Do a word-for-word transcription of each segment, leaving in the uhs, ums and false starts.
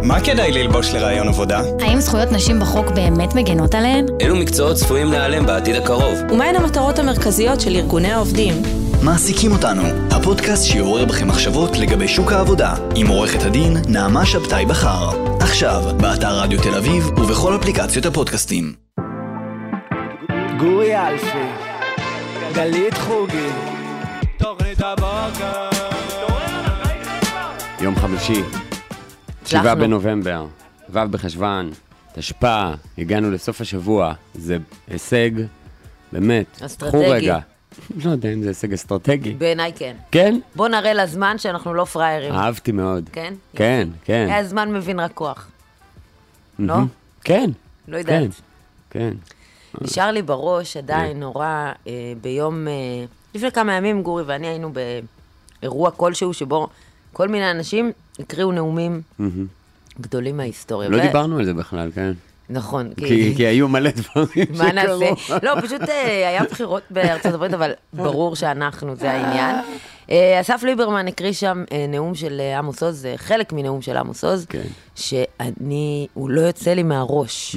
מה כדאי ללבוש לרעיון עבודה? האם זכויות נשים בחוק באמת מגנות עליהן? אילו מקצועות צפויים להיעלם בעתיד הקרוב? ומהן המטרות המרכזיות של ארגוני העובדים? מעסיקים אותנו, הפודקאסט שיעורר בכם מחשבות לגבי שוק העבודה, עם עורכת הדין נעמה שבתאי בחר. עכשיו, באתר רדיו תל אביב ובכל אפליקציות הפודקאסטים. גורי אלפי, גלית חוגי, תוכנית הבוקר. יום חמישי, שבעה בנובמבר, ו' בחשוון, תשפ"א, הגענו לסוף השבוע, זה הישג, באמת, אסטרטגי. קחו רגע. לא יודע אם זה הישג אסטרטגי. בעיניי כן. כן? בוא נראה לזמן שאנחנו לא פריירים. אהבתי מאוד. כן? כן, כן. היה זמן מבין רק כוח. לא? כן. לא יודעת. כן. נשאר לי בראש עדיין נורא אה, ביום, אה, לפני כמה ימים גורי ואני היינו באירוע כלשהו שבו כל מיני אנשים הקריאו נאומים גדולים מההיסטוריה. לא דיברנו על זה בכלל, כן. נכון. כי היו מלא דברים שקרו. מה נעשה? לא, פשוט היה בחירות בארצות הברית, אבל ברור שאנחנו, זה העניין. אסף ליברמן הקריא שם נאום של עמוס עוז, זה חלק מנאום של עמוס עוז, שאני, הוא לא יוצא לי מהראש.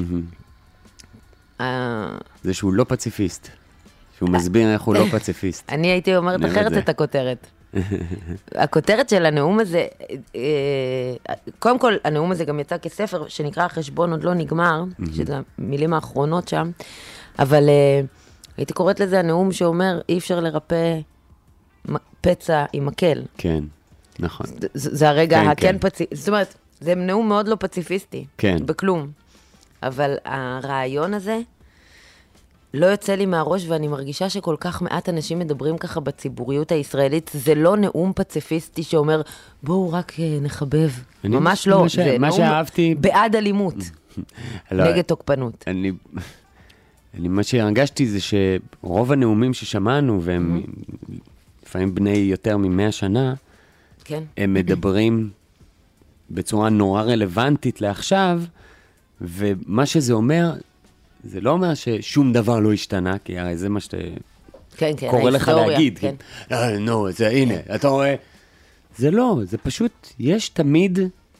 זה שהוא לא פציפיסט. שהוא מסביר איך הוא לא פציפיסט. אני הייתי אומרת אחרת את הכותרת. הכותרת של הנאום הזה, קודם כל, הנאום הזה גם יצא כספר שנקרא החשבון עוד לא נגמר, שזה המילים האחרונות שם, אבל הייתי קוראת לזה הנאום שאומר, אי אפשר לרפא פצע עם מקל. כן, נכון. זה הרגע הכן פציפיסטי, זאת אומרת, זה נאום מאוד לא פציפיסטי, בכלום. אבל הרעיון הזה לא יוצא לי מהראש, ואני מרגישה שכל כך מעט אנשים מדברים ככה בציבוריות הישראלית. זה לא נאום פציפיסטי שאומר, בואו רק נחבב. ממש לא. זה נאום בעד אלימות, נגד תוקפנות. אני, מה שהרגשתי זה שרוב הנאומים ששמענו, והם לפעמים בני יותר ממאה שנה, הם מדברים בצורה נורא רלוונטית לעכשיו, ומה שזה אומר, זה לא אומר ששום דבר לא השתנה, כי הרי זה מה שאתה כן, כן, קורא לך להגיד. כן. אה, נו, זה הנה, אתה רואה. זה לא, זה פשוט, יש תמיד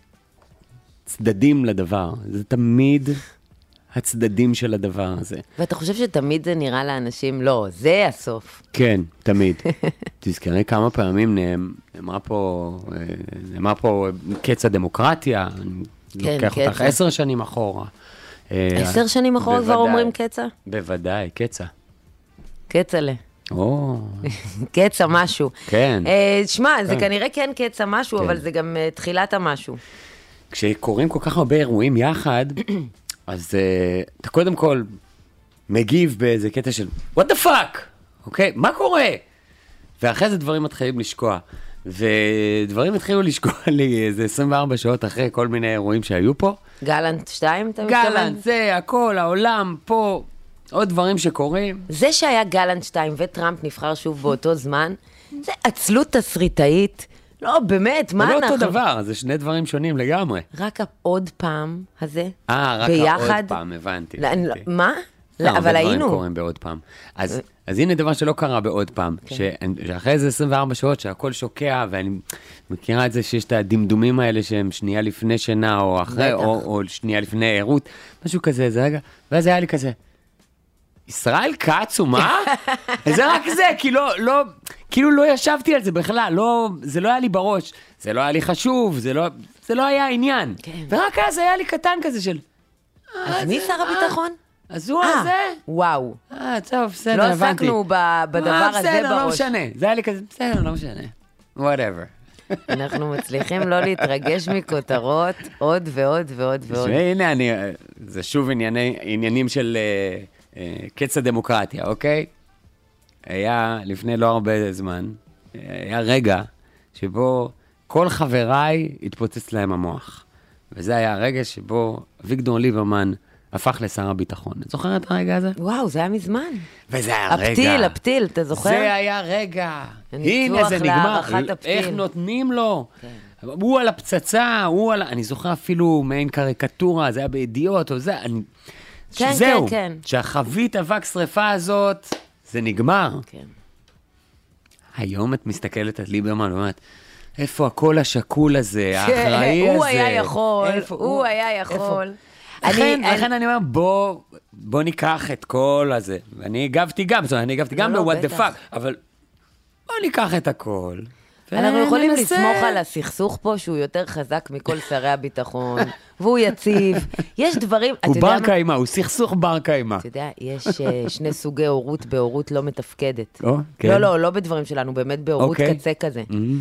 צדדים לדבר. זה תמיד הצדדים של הדבר הזה. ואתה חושב שתמיד זה נראה לאנשים, לא, זה הסוף. כן, תמיד. תזכרי כמה פעמים נאמרה פה, נאמרה פה קץ הדמוקרטיה, אני לוקח אותך עשר שנים אחורה. עשר שנים אחורה כבר אומרים קצה? בוודאי, קצה. קצה לה. או. קצה משהו. כן. שמע, זה כנראה כן קצה משהו, אבל זה גם תחילת המשהו. כשקוראים כל כך הרבה אירועים יחד, אז אתה קודם כל מגיב באיזה קטע של, what the fuck? אוקיי? מה קורה? ואחרי זה דברים מתחילים לשקוע. ודברים התחילו לשקוע לי איזה עשרים וארבע שעות אחרי כל מיני אירועים שהיו פה. גלנט שתיים, אתה מתכוון? גלנט, זה, הכל, העולם, פה, עוד דברים שקורים. זה שהיה גלנט שתיים וטראמפ נבחר שוב באותו זמן, זה עצלות תסריטאית. לא, באמת, מה אנחנו... זה לא אותו דבר, זה שני דברים שונים לגמרי. רק עוד פעם הזה, אה, רק ביחד. עוד פעם, הבנתי. מה? אבל היינו. הרבה דברים קורים בעוד פעם. אז, אז הנה דבר שלא קרה בעוד פעם, שאחרי איזה עשרים וארבע שעות שהכל שוקע, ואני מכירה את זה שיש את הדמדומים האלה שהם שנייה לפני שינה, או אחרי, או, או שנייה לפני עירות, משהו כזה, זה רגע, ואז היה לי כזה, ישראל כץ הוא מה? זה רק זה, כי לא, לא, כאילו לא ישבתי על זה בכלל, לא, זה לא היה לי בראש, זה לא היה לי חשוב, זה לא, זה לא היה עניין. ורק אז היה לי קטן כזה של... אז מי שר הביטחון? אז הוא הזה? וואו. אה, טוב, בסדר, לא הבנתי. עסקנו בדבר הזה בראש. בסדר, לא משנה. זה היה לי כזה, בסדר, לא משנה. whatever. אנחנו מצליחים לא להתרגש מכותרות עוד ועוד ועוד ועוד. הנה, אני, זה שוב ענייני, עניינים של uh, uh, קץ הדמוקרטיה, אוקיי? היה לפני לא הרבה זמן, היה רגע שבו כל חבריי התפוצץ להם המוח. וזה היה הרגע שבו אביגדור ליברמן הפך לשר הביטחון. את זוכרת את הרגע הזה? וואו, זה היה מזמן. וזה היה רגע. הפתיל, הפתיל, אתה זוכר? זה היה רגע. הנה, זה נגמר. איך נותנים לו? הוא על הפצצה, הוא על... אני זוכר אפילו מעין קריקטורה, זה היה בידיעות, או זה... כן, זהו, כן, כן. שהחבית אבק שריפה הזאת, זה נגמר. כן. היום את מסתכלת על ליברמן ואומרת, איפה הקול השקול הזה, האחראי הזה? הוא היה יכול, הוא היה יכול. לכן אני אומר, בוא ניקח את כל הזה. ואני הגבתי גם, זאת אומרת, אני הגבתי גם ב-what the fuck, אבל בוא ניקח את הכל. אנחנו יכולים לסמוך על הסכסוך פה שהוא יותר חזק מכל שרי הביטחון, והוא יציב. יש דברים... הוא בר קיימה, הוא סכסוך בר קיימה. אתה יודע, יש שני סוגי הורות בהורות לא מתפקדת. לא, לא, לא בדברים שלנו, באמת בהורות קצה כזה.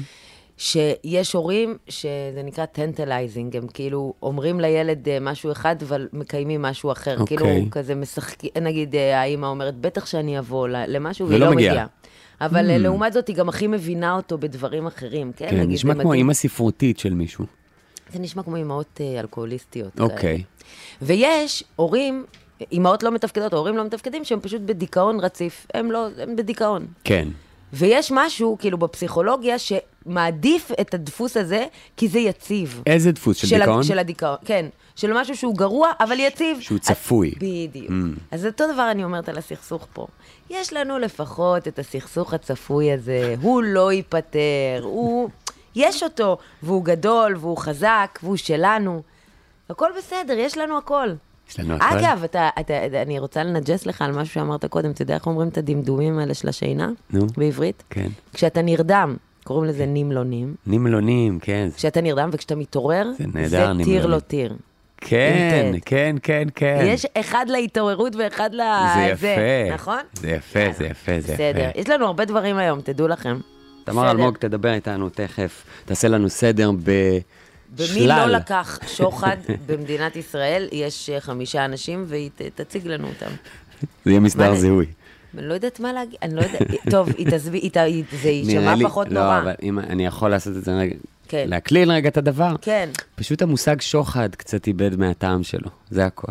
שיש הורים שזה נקרא טנטלייזינג, הם כאילו אומרים לילד משהו אחד, אבל מקיימים משהו אחר. כאילו כזה משחקים, נגיד האמא אומרת, בטח שאני אבוא למשהו, והיא לא מגיעה. אבל mm. לעומת זאת, היא גם הכי מבינה אותו בדברים אחרים, כן? כן, נגיד, נשמע כמו אימא ספרותית של מישהו. זה נשמע כמו אימהות אה, אלכוהוליסטיות. אוקיי. Okay. ויש הורים, אימהות לא מתפקדות, הורים לא מתפקדים, שהם פשוט בדיכאון רציף. הם לא, הם בדיכאון. כן. ויש משהו, כאילו, בפסיכולוגיה, שמעדיף את הדפוס הזה, כי זה יציב. איזה דפוס? של, של דיכאון? ה, של הדיכאון, כן. של משהו שהוא גרוע, אבל יציב. שהוא צפוי. אז, בדיוק. Mm. אז אותו דבר אני אומרת על הסכסוך פה. יש לנו לפחות את הסכסוך הצפוי הזה, הוא לא ייפטר, הוא... יש אותו, והוא גדול, והוא חזק, והוא שלנו. הכל בסדר, יש לנו הכל. יש לנו הכל. אגב, אתה, אתה, אני רוצה לנג'ס לך על משהו שאמרת קודם, אתה יודע איך אומרים את הדמדומים האלה של השינה? נו. בעברית? כן. כשאתה נרדם, קוראים לזה נמלונים. נמלונים, כן. כשאתה נרדם וכשאתה מתעורר, זה נהדר, זה טיר לא טיר. כן, כן, כן, כן. יש אחד להתעוררות ואחד לזה. זה יפה. נכון? זה יפה, זה יפה, זה יפה. בסדר. יש לנו הרבה דברים היום, תדעו לכם. תמר אלמוג, תדבר איתנו תכף, תעשה לנו סדר בשלל. במי לא לקח שוחד במדינת ישראל, יש חמישה אנשים, והיא תציג לנו אותם. זה יהיה מסדר זיהוי. אני לא יודעת מה להגיד, אני לא יודעת, טוב, זה יישמע פחות נורא. לא, אבל אם אני יכול לעשות את זה רגע, להקליל רגע את הדבר, כן. פשוט המושג שוחד קצת איבד מהטעם שלו, זה הכל.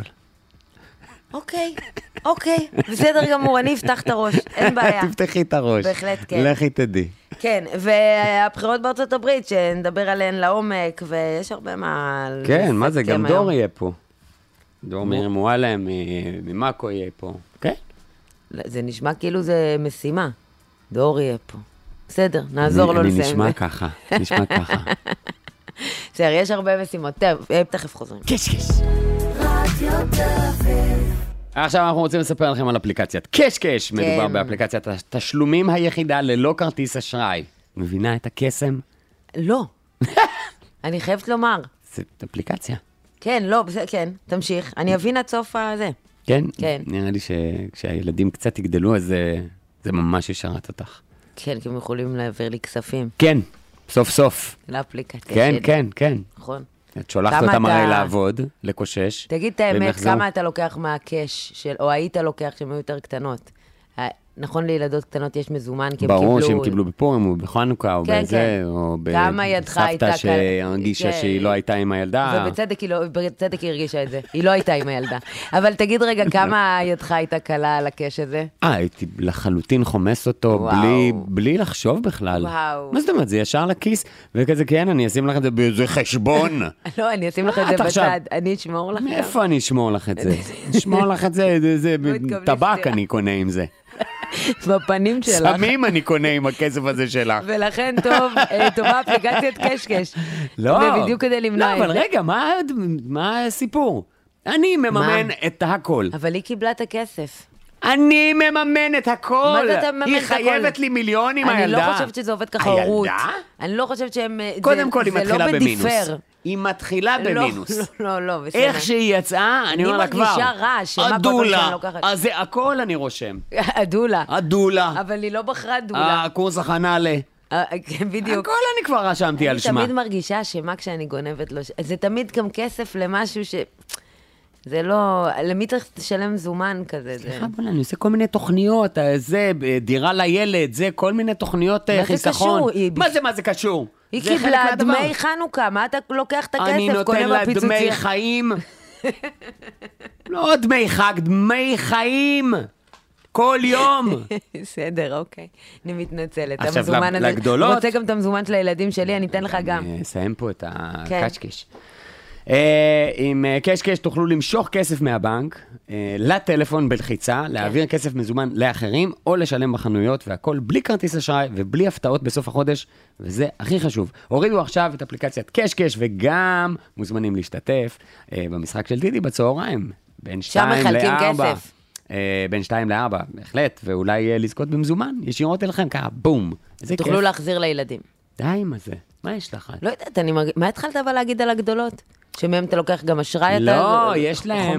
אוקיי, אוקיי, בסדר גמור, אני אפתח את הראש, אין בעיה. תפתחי את הראש. בהחלט כן. לכי תדעי. כן, והבחירות בארצות הברית, שנדבר עליהן לעומק, ויש הרבה מה... כן, מה זה, גם דור יהיה פה. דור מאיר מועלם, ממאקו יהיה פה. כן. זה נשמע כאילו זה משימה. דור יהיה פה. בסדר, נעזור לו לסיים. אני נשמע ככה, נשמע ככה. בסדר, יש הרבה משימות. טוב, תכף חוזרים. קש קש. עכשיו אנחנו רוצים לספר לכם על אפליקציית קש קש. מדובר באפליקציית התשלומים היחידה ללא כרטיס אשראי. מבינה את הקסם? לא. אני חייבת לומר. זה אפליקציה. כן, לא, כן, תמשיך. אני אבין עד סוף הזה. כן? כן. נראה לי שכשהילדים קצת יגדלו, אז זה ממש ישרת אותך. כן, כי הם יכולים להעביר לי כספים. כן, סוף סוף. לאפליקציה. כן, כן, כן. נכון. את שולחת אותם הרי לעבוד, לקושש. תגיד את האמת, כמה אתה לוקח מהקש, או היית לוקח שהן היו יותר קטנות? נכון, לילדות קטנות יש מזומן, כי הם קיבלו... ברור שהם קיבלו בפורים, או בחנוכה, או בזה, או בסבתא שהרגישה שהיא לא הייתה עם הילדה. ובצדק היא הרגישה את זה. היא לא הייתה עם הילדה. אבל תגיד רגע, כמה ידך הייתה קלה על הקש הזה? אה, הייתי לחלוטין חומס אותו, בלי לחשוב בכלל. וואו. מה זאת אומרת? זה ישר לכיס, וכזה, כן, אני אשים לך את זה באיזה חשבון. לא, אני אשים לך את זה בצד. אני אשמור לך. מאיפה אני אשמור לך את זה? אשמור לך את זה, זה טבק אני קונה עם זה. בפנים שלך. סמים אני קונה עם הכסף הזה שלך. ולכן טוב, טובה אפליקציית קשקש. לא. ובדיוק כדי למנוע את זה. לא, אבל רגע, מה הסיפור? אני מממן את הכל. אבל היא קיבלה את הכסף. אני מממן את הכל. מה זה אתה מממן את הכל? היא חייבת לי מיליונים, הילדה. אני לא חושבת שזה עובד ככה הורות. אני לא חושבת שהם... קודם כל היא מתחילה במינוס. היא מתחילה במינוס. לא, לא, לא, בסדר. איך שהיא יצאה, אני אומר לה כבר. אני מרגישה רע, שמה כל כך שאני לוקחת. אז זה הכל אני רושם. אדולה. אדולה. אבל היא לא בחרה אדולה. הקורס הכנה ל... כן, בדיוק. הכל אני כבר רשמתי על שמה. אני תמיד מרגישה שמה כשאני גונבת לו... זה תמיד גם כסף למשהו ש... זה לא... למי צריך לשלם זומן כזה? סליחה, בוא'לה, אני עושה כל מיני תוכניות, זה, דירה לילד, זה כל מיני תוכניות חיסכון. מה זה, מה זה קשור? היא קיבלה דמי חנוכה, מה אתה לוקח את הכסף? אני נותן לה דמי חיים. לא דמי חג, דמי חיים. כל יום. בסדר, אוקיי. אני מתנצלת. עכשיו, לגדולות... רוצה גם את המזומן של הילדים שלי, אני אתן לך גם. אני אסיים פה את הקשקש. עם קש-קש תוכלו למשוך כסף מהבנק, לטלפון בלחיצה, להעביר כסף מזומן לאחרים, או לשלם בחנויות, והכל בלי כרטיס אשראי ובלי הפתעות בסוף החודש, וזה הכי חשוב. הורידו עכשיו את אפליקציית קש-קש, וגם מוזמנים להשתתף במשחק של דידי בצהריים, בין שתיים לארבע. בין שתיים לארבע, בהחלט, ואולי לזכות במזומן, ישירות אליכם, ככה, בום. תוכלו להחזיר לילדים. די, מה זה? מה יש לך? לא יודעת, אני מרגיש... מה התחלת אבל להגיד על הגדולות? שמהם אתה לוקח גם אשראי? לא, יש להם.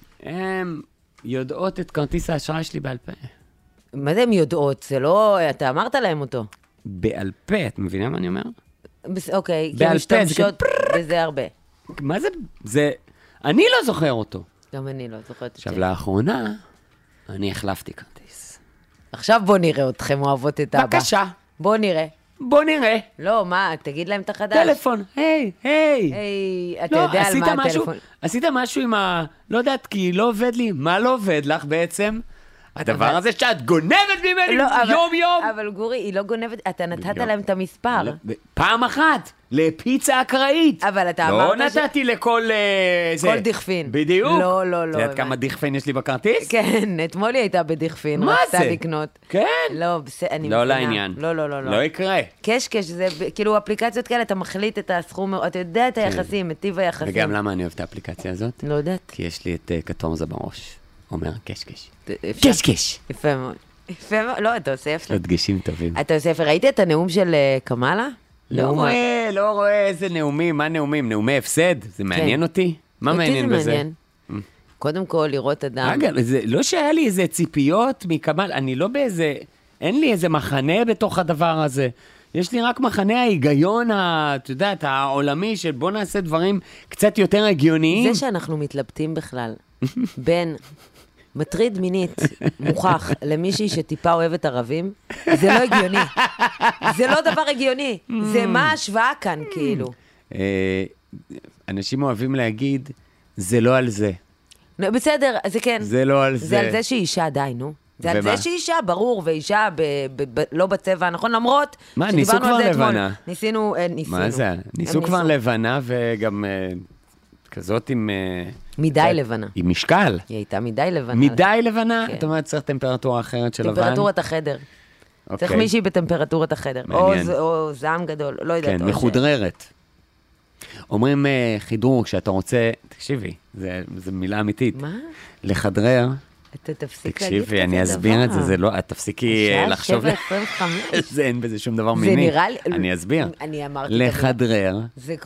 הם יודעות את כרטיס האשראי שלי בעל פה. מה זה הם יודעות? זה לא... אתה אמרת להם אותו. בעל פה, את מבינה מה אני אומר? אוקיי, כי הם משתמשות בזה הרבה. מה זה? זה... אני לא זוכר אותו. גם אני לא זוכרת. עכשיו, לאחרונה, אני החלפתי כרטיס. עכשיו בוא נראה אתכם אוהבות את אבא. בבקשה. בוא נראה. בוא נראה. לא, מה, תגיד להם את החדש. טלפון, היי, היי. היי, אתה יודע על מה הטלפון. עשית משהו עם ה... לא יודעת, כי לא עובד לי. מה לא עובד לך בעצם? הדבר הזה שאת גונבת ממני יום יום. אבל גורי, היא לא גונבת, אתה נתת להם את המספר. פעם אחת, לפיצה אקראית. אבל אתה אמרת לא נתתי לכל... כל דכפין. בדיוק. לא, לא, לא. את יודעת כמה דכפין יש לי בכרטיס? כן, אתמול היא הייתה בדכפין. מה זה? רצתה לקנות. כן. לא, בסדר, אני מבינה. לא לעניין. לא, לא, לא. לא יקרה. קש-קש, זה כאילו אפליקציות כאלה, אתה מחליט את הסכום, אתה יודע את היחסים, את טיב היחסים. וגם למה אני אוהב את האפליקציה הזאת? לא יודעת. כי יש לי את קטורזה בראש. אומר קש-קש. קש-קש. יפה מאוד. יפה מאוד. לא, אתה עושה יפה. הדגשים טובים. אתה עושה יפה. ראית את הנאום של קמאלה? לא רואה, לא רואה איזה נאומים. מה נאומים? נאומי הפסד? זה מעניין אותי? מה מעניין בזה? אותי זה מעניין. קודם כל, לראות אדם. אגב, לא שהיה לי איזה ציפיות מקמאלה. אני לא באיזה... אין לי איזה מחנה בתוך הדבר הזה. יש לי רק מחנה ההיגיון, את יודעת, העולמי, של בוא נעשה דברים קצת יותר הגיוניים. זה שאנחנו מתלבטים בכלל בין מטריד מינית מוכח למישהי שטיפה אוהבת ערבים, זה לא הגיוני. זה לא דבר הגיוני. זה מה ההשוואה כאן, כאילו. אנשים אוהבים להגיד, זה לא על זה. בסדר, זה כן. זה לא על זה. זה על זה שהיא אישה, די, נו. זה על זה שהיא אישה, ברור, ואישה לא בצבע, נכון? למרות מה, ניסו כבר לבנה. ניסינו, ניסינו. מה זה? ניסו כבר לבנה, וגם כזאת עם... מדי לבנה. עם משקל. היא הייתה מדי לבנה. מדי לבנה? את אומרת, צריך טמפרטורה אחרת של לבן? טמפרטורת החדר. צריך מישהי בטמפרטורת החדר. או זעם גדול, לא יודעת. כן, מחודררת. אומרים חידרור, כשאתה רוצה... תקשיבי, זו מילה אמיתית. מה? לחדרר... אתה תפסיק להגיד כזה דבר. תקשיבי, אני אסביר את זה, זה לא... את תפסיקי לחשוב... השעה שבע עשרים וחמש. זה אין בזה שום דבר מיני. זה נראה לי... אני אסביר. אני אמרתי... לחדרר.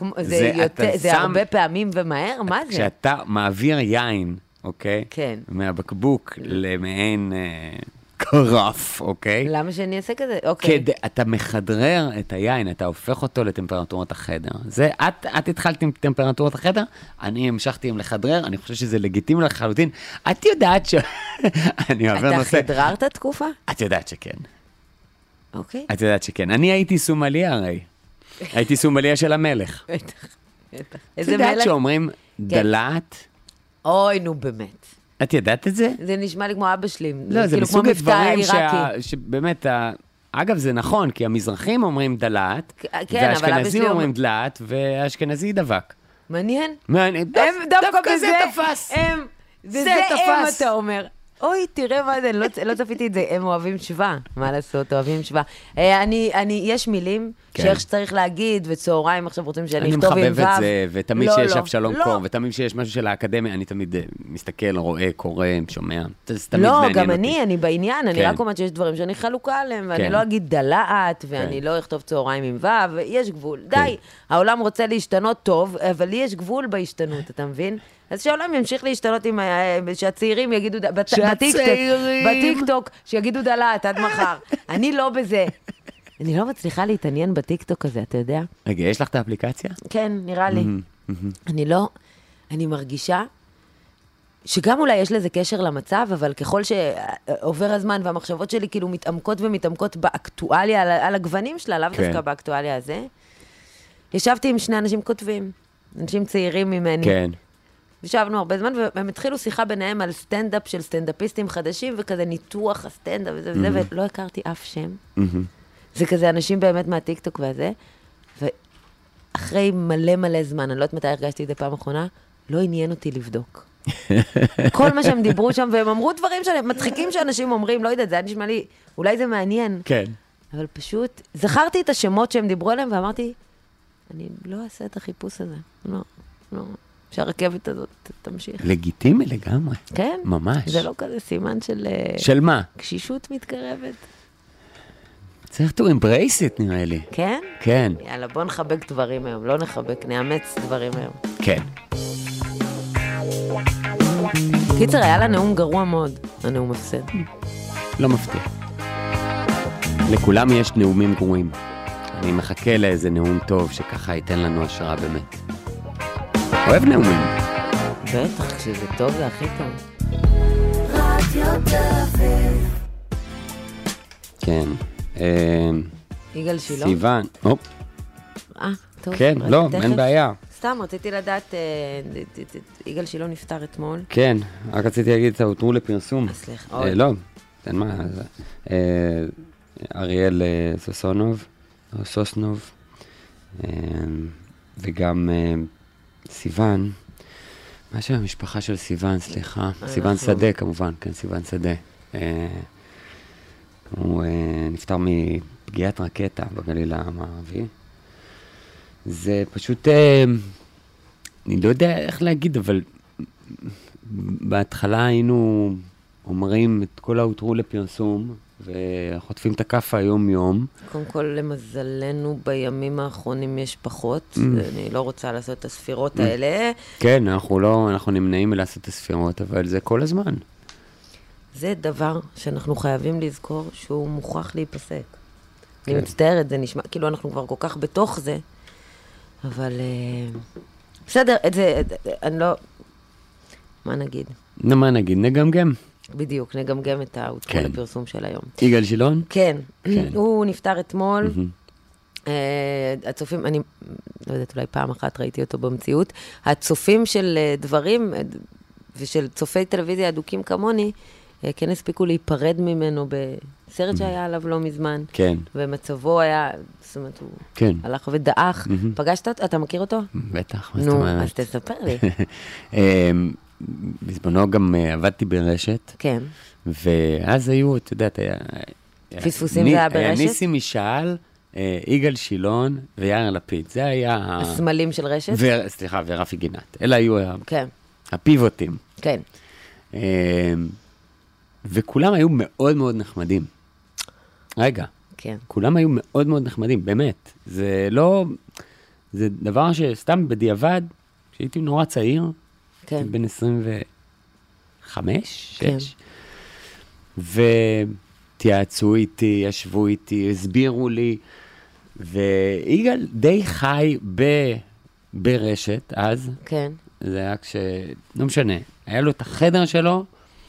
זה הרבה פעמים ומהר? מה זה? כשאתה מעביר יין, אוקיי? כן. מהבקבוק למעין... קרף, אוקיי? למה שאני אעשה כזה? אוקיי. כדי, אתה מחדרר את היין, אתה הופך אותו לטמפרטורת החדר. זה, את, את התחלת עם טמפרטורת החדר, אני המשכתי עם לחדרר, אני חושב שזה לגיטימי לחלוטין. את יודעת ש... אני עובר אתה נושא... אתה חדררת תקופה? את יודעת שכן. אוקיי. את יודעת שכן. אני הייתי סומליה הרי. הייתי סומליה של המלך. בטח, בטח. איזה מלך? את יודעת שאומרים דלת? אוי, נו באמת. את ידעת את זה? זה נשמע לי כמו אבא שלי. לא, זה מסוג הדברים שבאמת, אגב זה נכון, כי המזרחים אומרים דלת, והאשכנזים אומרים דלת, והאשכנזי דבק. מעניין. מעניין. דווקא זה תפס. זה הם אתה אומר. אוי, תראה מה זה, לא צפיתי את זה, הם אוהבים שווה. מה לעשות, אוהבים שווה. יש מילים שאיך שצריך להגיד, וצהריים עכשיו רוצים שאני אכתוב עם וו. אני מחבב את זה, ותמיד שיש אבשלום קור, ותמיד שיש משהו של האקדמיה, אני תמיד מסתכל, רואה, קורא, שומע. לא, גם אני, אני בעניין, אני רק אומרת שיש דברים שאני חלוקה עליהם, ואני לא אגיד דלעת, ואני לא אכתוב צהריים עם וו, יש גבול. די, העולם רוצה להשתנות טוב, אבל לי יש גבול בהשתנות, אתה מבין? אז שהעולם ימשיך להשתנות עם... שהצעירים יגידו... בטיקטוק, שיגידו דלת עד מחר. אני לא בזה. אני לא מצליחה להתעניין בטיקטוק הזה, אתה יודע? רגע, יש לך את האפליקציה? כן, נראה לי. אני לא... אני מרגישה שגם אולי יש לזה קשר למצב, אבל ככל שעובר הזמן והמחשבות שלי כאילו מתעמקות ומתעמקות באקטואליה, על הגוונים שלה, לאו דווקא באקטואליה הזה, ישבתי עם שני אנשים כותבים, אנשים צעירים ממני. כן. ישבנו הרבה זמן, והם התחילו שיחה ביניהם על סטנדאפ של סטנדאפיסטים חדשים, וכזה ניתוח הסטנדאפ וזה וזה, ולא הכרתי אף שם. זה כזה אנשים באמת מהטיקטוק והזה. אחרי מלא מלא זמן, אני לא יודעת מתי הרגשתי את זה פעם אחרונה, לא עניין אותי לבדוק. כל מה שהם דיברו שם, והם אמרו דברים מצחיקים שאנשים אומרים, לא יודעת, זה היה נשמע לי, אולי זה מעניין. כן. אבל פשוט, זכרתי את השמות שהם דיברו עליהם, ואמרתי, אני לא אעשה את החיפוש הזה. לא, לא. שהרכבת הזאת תמשיך. לגיטימי לגמרי. כן? ממש. זה לא כזה סימן של... של מה? קשישות מתקרבת. צריך to embrace it, נראה לי. כן? כן. יאללה, בוא נחבק דברים היום. לא נחבק, נאמץ דברים היום. כן. קיצר, היה לה נאום גרוע מאוד. הנאום הפסד. לא מפתיע. לכולם יש נאומים גרועים. אני מחכה לאיזה נאום טוב שככה ייתן לנו השראה באמת. אוהב נאומים. בטח, כשזה טוב זה הכי טוב. כן. יגאל שילה? סיוון. אה, טוב. כן, לא, אין בעיה. סתם, רציתי לדעת, יגאל שילה נפטר אתמול. כן, רק רציתי להגיד, הותרו לפרסום. סליחה. לא, אין מה. אריאל סוסונוב, או סוסנוב, וגם סיוון, מה שהמשפחה של סיוון, סליחה, סיוון שדה כמובן, כן, סיוון שדה. הוא נפטר מפגיעת רקטה בגליל המערבי. זה פשוט, אני לא יודע איך להגיד, אבל בהתחלה היינו אומרים את כל ההותרו לפרסום, וחוטפים את הכף היום יום. קודם כל, למזלנו, בימים האחרונים יש פחות. אני לא רוצה לעשות את הספירות האלה. כן, אנחנו לא, אנחנו נמנעים מלעשות את הספירות, אבל זה כל הזמן. זה דבר שאנחנו חייבים לזכור שהוא מוכרח להיפסק. אני מצטערת, זה נשמע, כאילו אנחנו כבר כל כך בתוך זה, אבל בסדר, את זה, אני לא, מה נגיד? מה נגיד? נגמגם. בדיוק, נגמגם את ההותרו לפרסום של היום. יגאל שילון? כן, הוא נפטר אתמול. הצופים, אני לא יודעת, אולי פעם אחת ראיתי אותו במציאות, הצופים של דברים ושל צופי טלוויזיה אדוקים כמוני, כן הספיקו להיפרד ממנו בסרט שהיה עליו לא מזמן. כן. ומצבו היה, זאת אומרת, הוא כן. הלך ודאח. פגשת אותו? אתה מכיר אותו? בטח, מה זאת אומרת? נו, אז תספר לי. בזמנו גם עבדתי ברשת. כן. ואז היו, אתה יודעת, היה... פספוסים זה היה ברשת? היה ניסי משאל, יגאל שילון ויאיר לפיד. זה היה... הסמלים של רשת? סליחה, ורפי גינת. אלה היו כן. הפיבוטים. כן. וכולם היו מאוד מאוד נחמדים. רגע. כן. כולם היו מאוד מאוד נחמדים, באמת. זה לא... זה דבר שסתם בדיעבד, שהייתי נורא צעיר, כן. בין עשרים וחמש, כן. שש, ותיעצו איתי, ישבו איתי, הסבירו לי, ויגאל די חי ב... ברשת אז. כן. זה היה כש... לא משנה. היה לו את החדר שלו,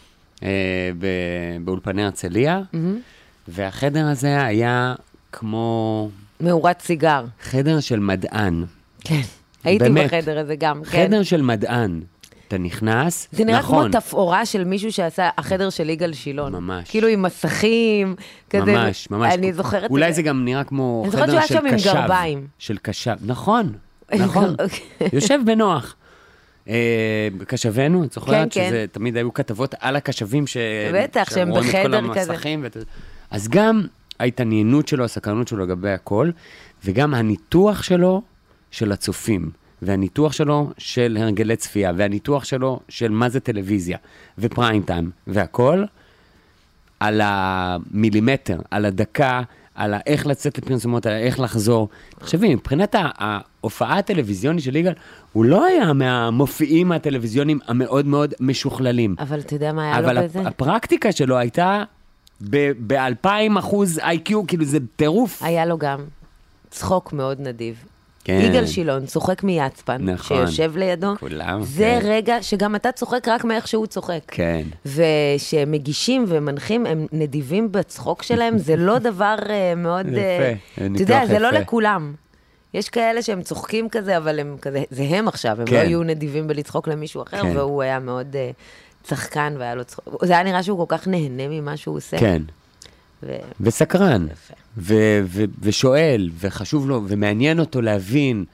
באולפני הרצליה, והחדר הזה היה כמו... מאורת סיגר. חדר של מדען. כן, הייתי בחדר הזה גם. חדר של מדען. אתה נכנס, זה נראה כמו תפאורה של מישהו שעשה החדר של יגאל שילון. ממש. כאילו עם מסכים, כזה. ממש, ממש. אני זוכרת... אולי זה גם נראה כמו חדר של קשב. אני זוכרת שהוא היה שם עם גרביים. של קשב, נכון, נכון. יושב בנוח. בקשבנו, את זוכרת שזה תמיד היו כתבות על הקשבים בטח, שהם בחדר כזה. אז גם ההתעניינות שלו, הסקרנות שלו לגבי הכל, וגם הניתוח שלו של הצופים, והניתוח שלו של הרגלי צפייה, והניתוח שלו של מה זה טלוויזיה, ופריים טיים, והכל על המילימטר, על הדקה, על איך לצאת לפרסומות, על איך לחזור. תחשבי, מבחינת ההופעה הטלוויזיונית של יגאל, הוא לא היה מהמופיעים הטלוויזיונים המאוד מאוד משוכללים. אבל אתה יודע מה היה לו בזה? אבל הפרקטיקה שלו הייתה ב-אלפיים אחוז איי קיו, כאילו זה טירוף. היה לו גם צחוק מאוד נדיב. כן. יגאל שילון צוחק מיצפן, נכון. שיושב לידו. כולם. זה כן. רגע שגם אתה צוחק רק מאיך שהוא צוחק. כן. ושמגישים ומנחים, הם נדיבים בצחוק שלהם, זה לא דבר uh, מאוד... יפה, uh, אתה יודע, זה יפה. לא לכולם. יש כאלה שהם צוחקים כזה, אבל הם כזה, זה הם עכשיו, הם כן. לא היו נדיבים בלצחוק למישהו אחר, כן. והוא היה מאוד uh, צחקן והיה לו צחוק. זה היה נראה שהוא כל כך נהנה ממה שהוא עושה. כן. ו... וסקרן. ו- ו- ושואל, וחשוב לו, ומעניין אותו להבין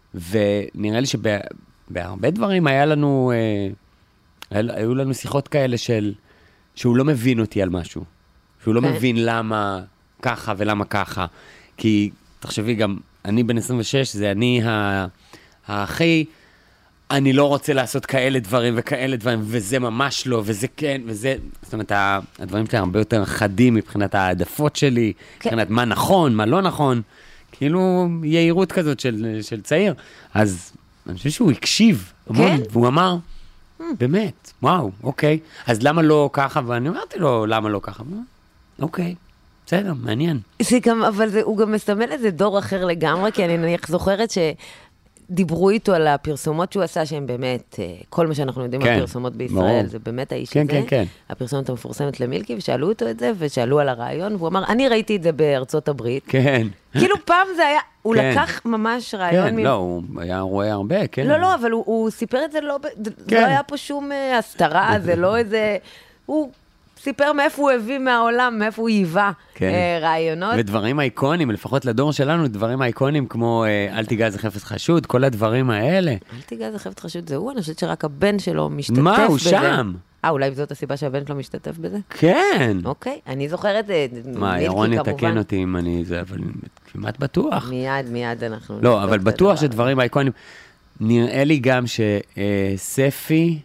ונראה לי שבהרבה דברים היה לנו, היו לנו שיחות כאלה של, שהוא לא מבין אותי על משהו. שהוא לא מבין למה ככה ולמה ככה. כי, תחשבי גם, אני בן עשרים ושש, זה אני הכי, אני לא רוצה לעשות כאלה דברים וכאלה דברים, וזה ממש לא, וזה כן, וזה, זאת אומרת, הדברים שלי הרבה יותר חדים מבחינת העדפות שלי, מבחינת מה נכון, מה לא נכון, כאילו יהירות כזאת של, של צעיר. אז אני חושב שהוא הקשיב, המון, והוא אמר, באמת, וואו, אוקיי, אז למה לא ככה? ואני אמרתי לו, למה לא ככה? אוקיי. בסדר, מעניין. זה גם, אבל זה, הוא גם מסמל איזה דור אחר לגמרי, כי אני נניח זוכרת שדיברו איתו על הפרסומות שהוא עשה, שהן באמת, כל מה שאנחנו יודעים על פרסומות בישראל, זה באמת האיש הזה. כן, כן. הפרסומת המפורסמת למילקי, ושאלו אותו את זה, ושאלו על הרעיון, והוא אמר, אני ראיתי את זה בארצות הברית. כן. כאילו פעם זה היה, הוא לקח ממש רעיון. כן, לא, הוא היה רואה הרבה, כן. לא, לא, אבל הוא סיפר את זה, לא היה פה שום הסתרה, זה לא איזה, הוא... סיפר מאיפה הוא הביא מהעולם, מאיפה הוא ייבא רעיונות. ודברים אייקונים, לפחות לדור שלנו, דברים אייקונים כמו אל תיגע זה חפץ חשוד, כל הדברים האלה. אל תיגע זה חפץ חשוד, זה הוא, אני חושבת שרק הבן שלו משתתף בזה. מה, הוא שם? אה, אולי זאת הסיבה שהבן שלו משתתף בזה? כן. אוקיי, אני זוכרת, מה, ירון יתקן אותי אם אני זה, אבל כמעט בטוח. מיד, מיד אנחנו... לא, אבל בטוח שדברים אייקונים. נראה לי גם שספי...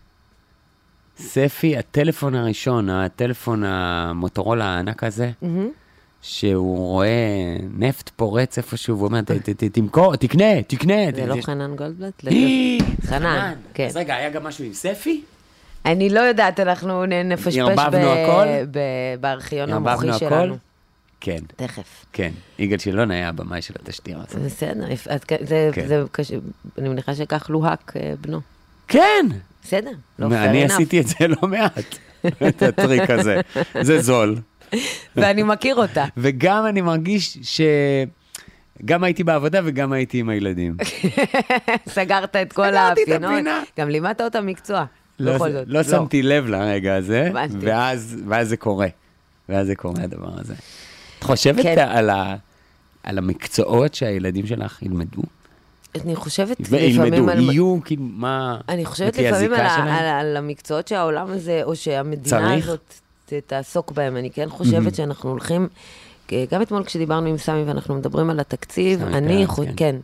ספי, הטלפון הראשון, הטלפון המוטורולה הענק הזה, שהוא רואה נפט פורץ איפשהו, והוא אומר, תמכור, תקנה, תקנה. זה לא חנן גולדבלט? חנן, כן. אז רגע, היה גם משהו עם ספי? אני לא יודעת, אנחנו נפשפש בארכיון המוחי שלנו. כן. תכף. כן, יגאל שילון היה הבמאי של התשדיר הזה. בסדר, אני מניחה שכך לוהק בנו. כן. בסדר. אני עשיתי את זה לא מעט, את הטריק הזה. זה זול. ואני מכיר אותה. וגם אני מרגיש שגם הייתי בעבודה וגם הייתי עם הילדים. סגרת את כל האפיינות. גם לימדת אותה מקצוע. לא שמתי לב לרגע הזה, ואז זה קורה. ואז זה קורה הדבר הזה. את חושבת על המקצועות שהילדים שלך ילמדו? אני חושבת לפעמים על... יהיו, כאילו, מה... אני חושבת לפעמים על המקצועות שהעולם הזה, או שהמדינה הזאת תעסוק בהם. אני כן חושבת שאנחנו הולכים, גם אתמול כשדיברנו עם סמי ואנחנו מדברים על התקציב, אני, כן,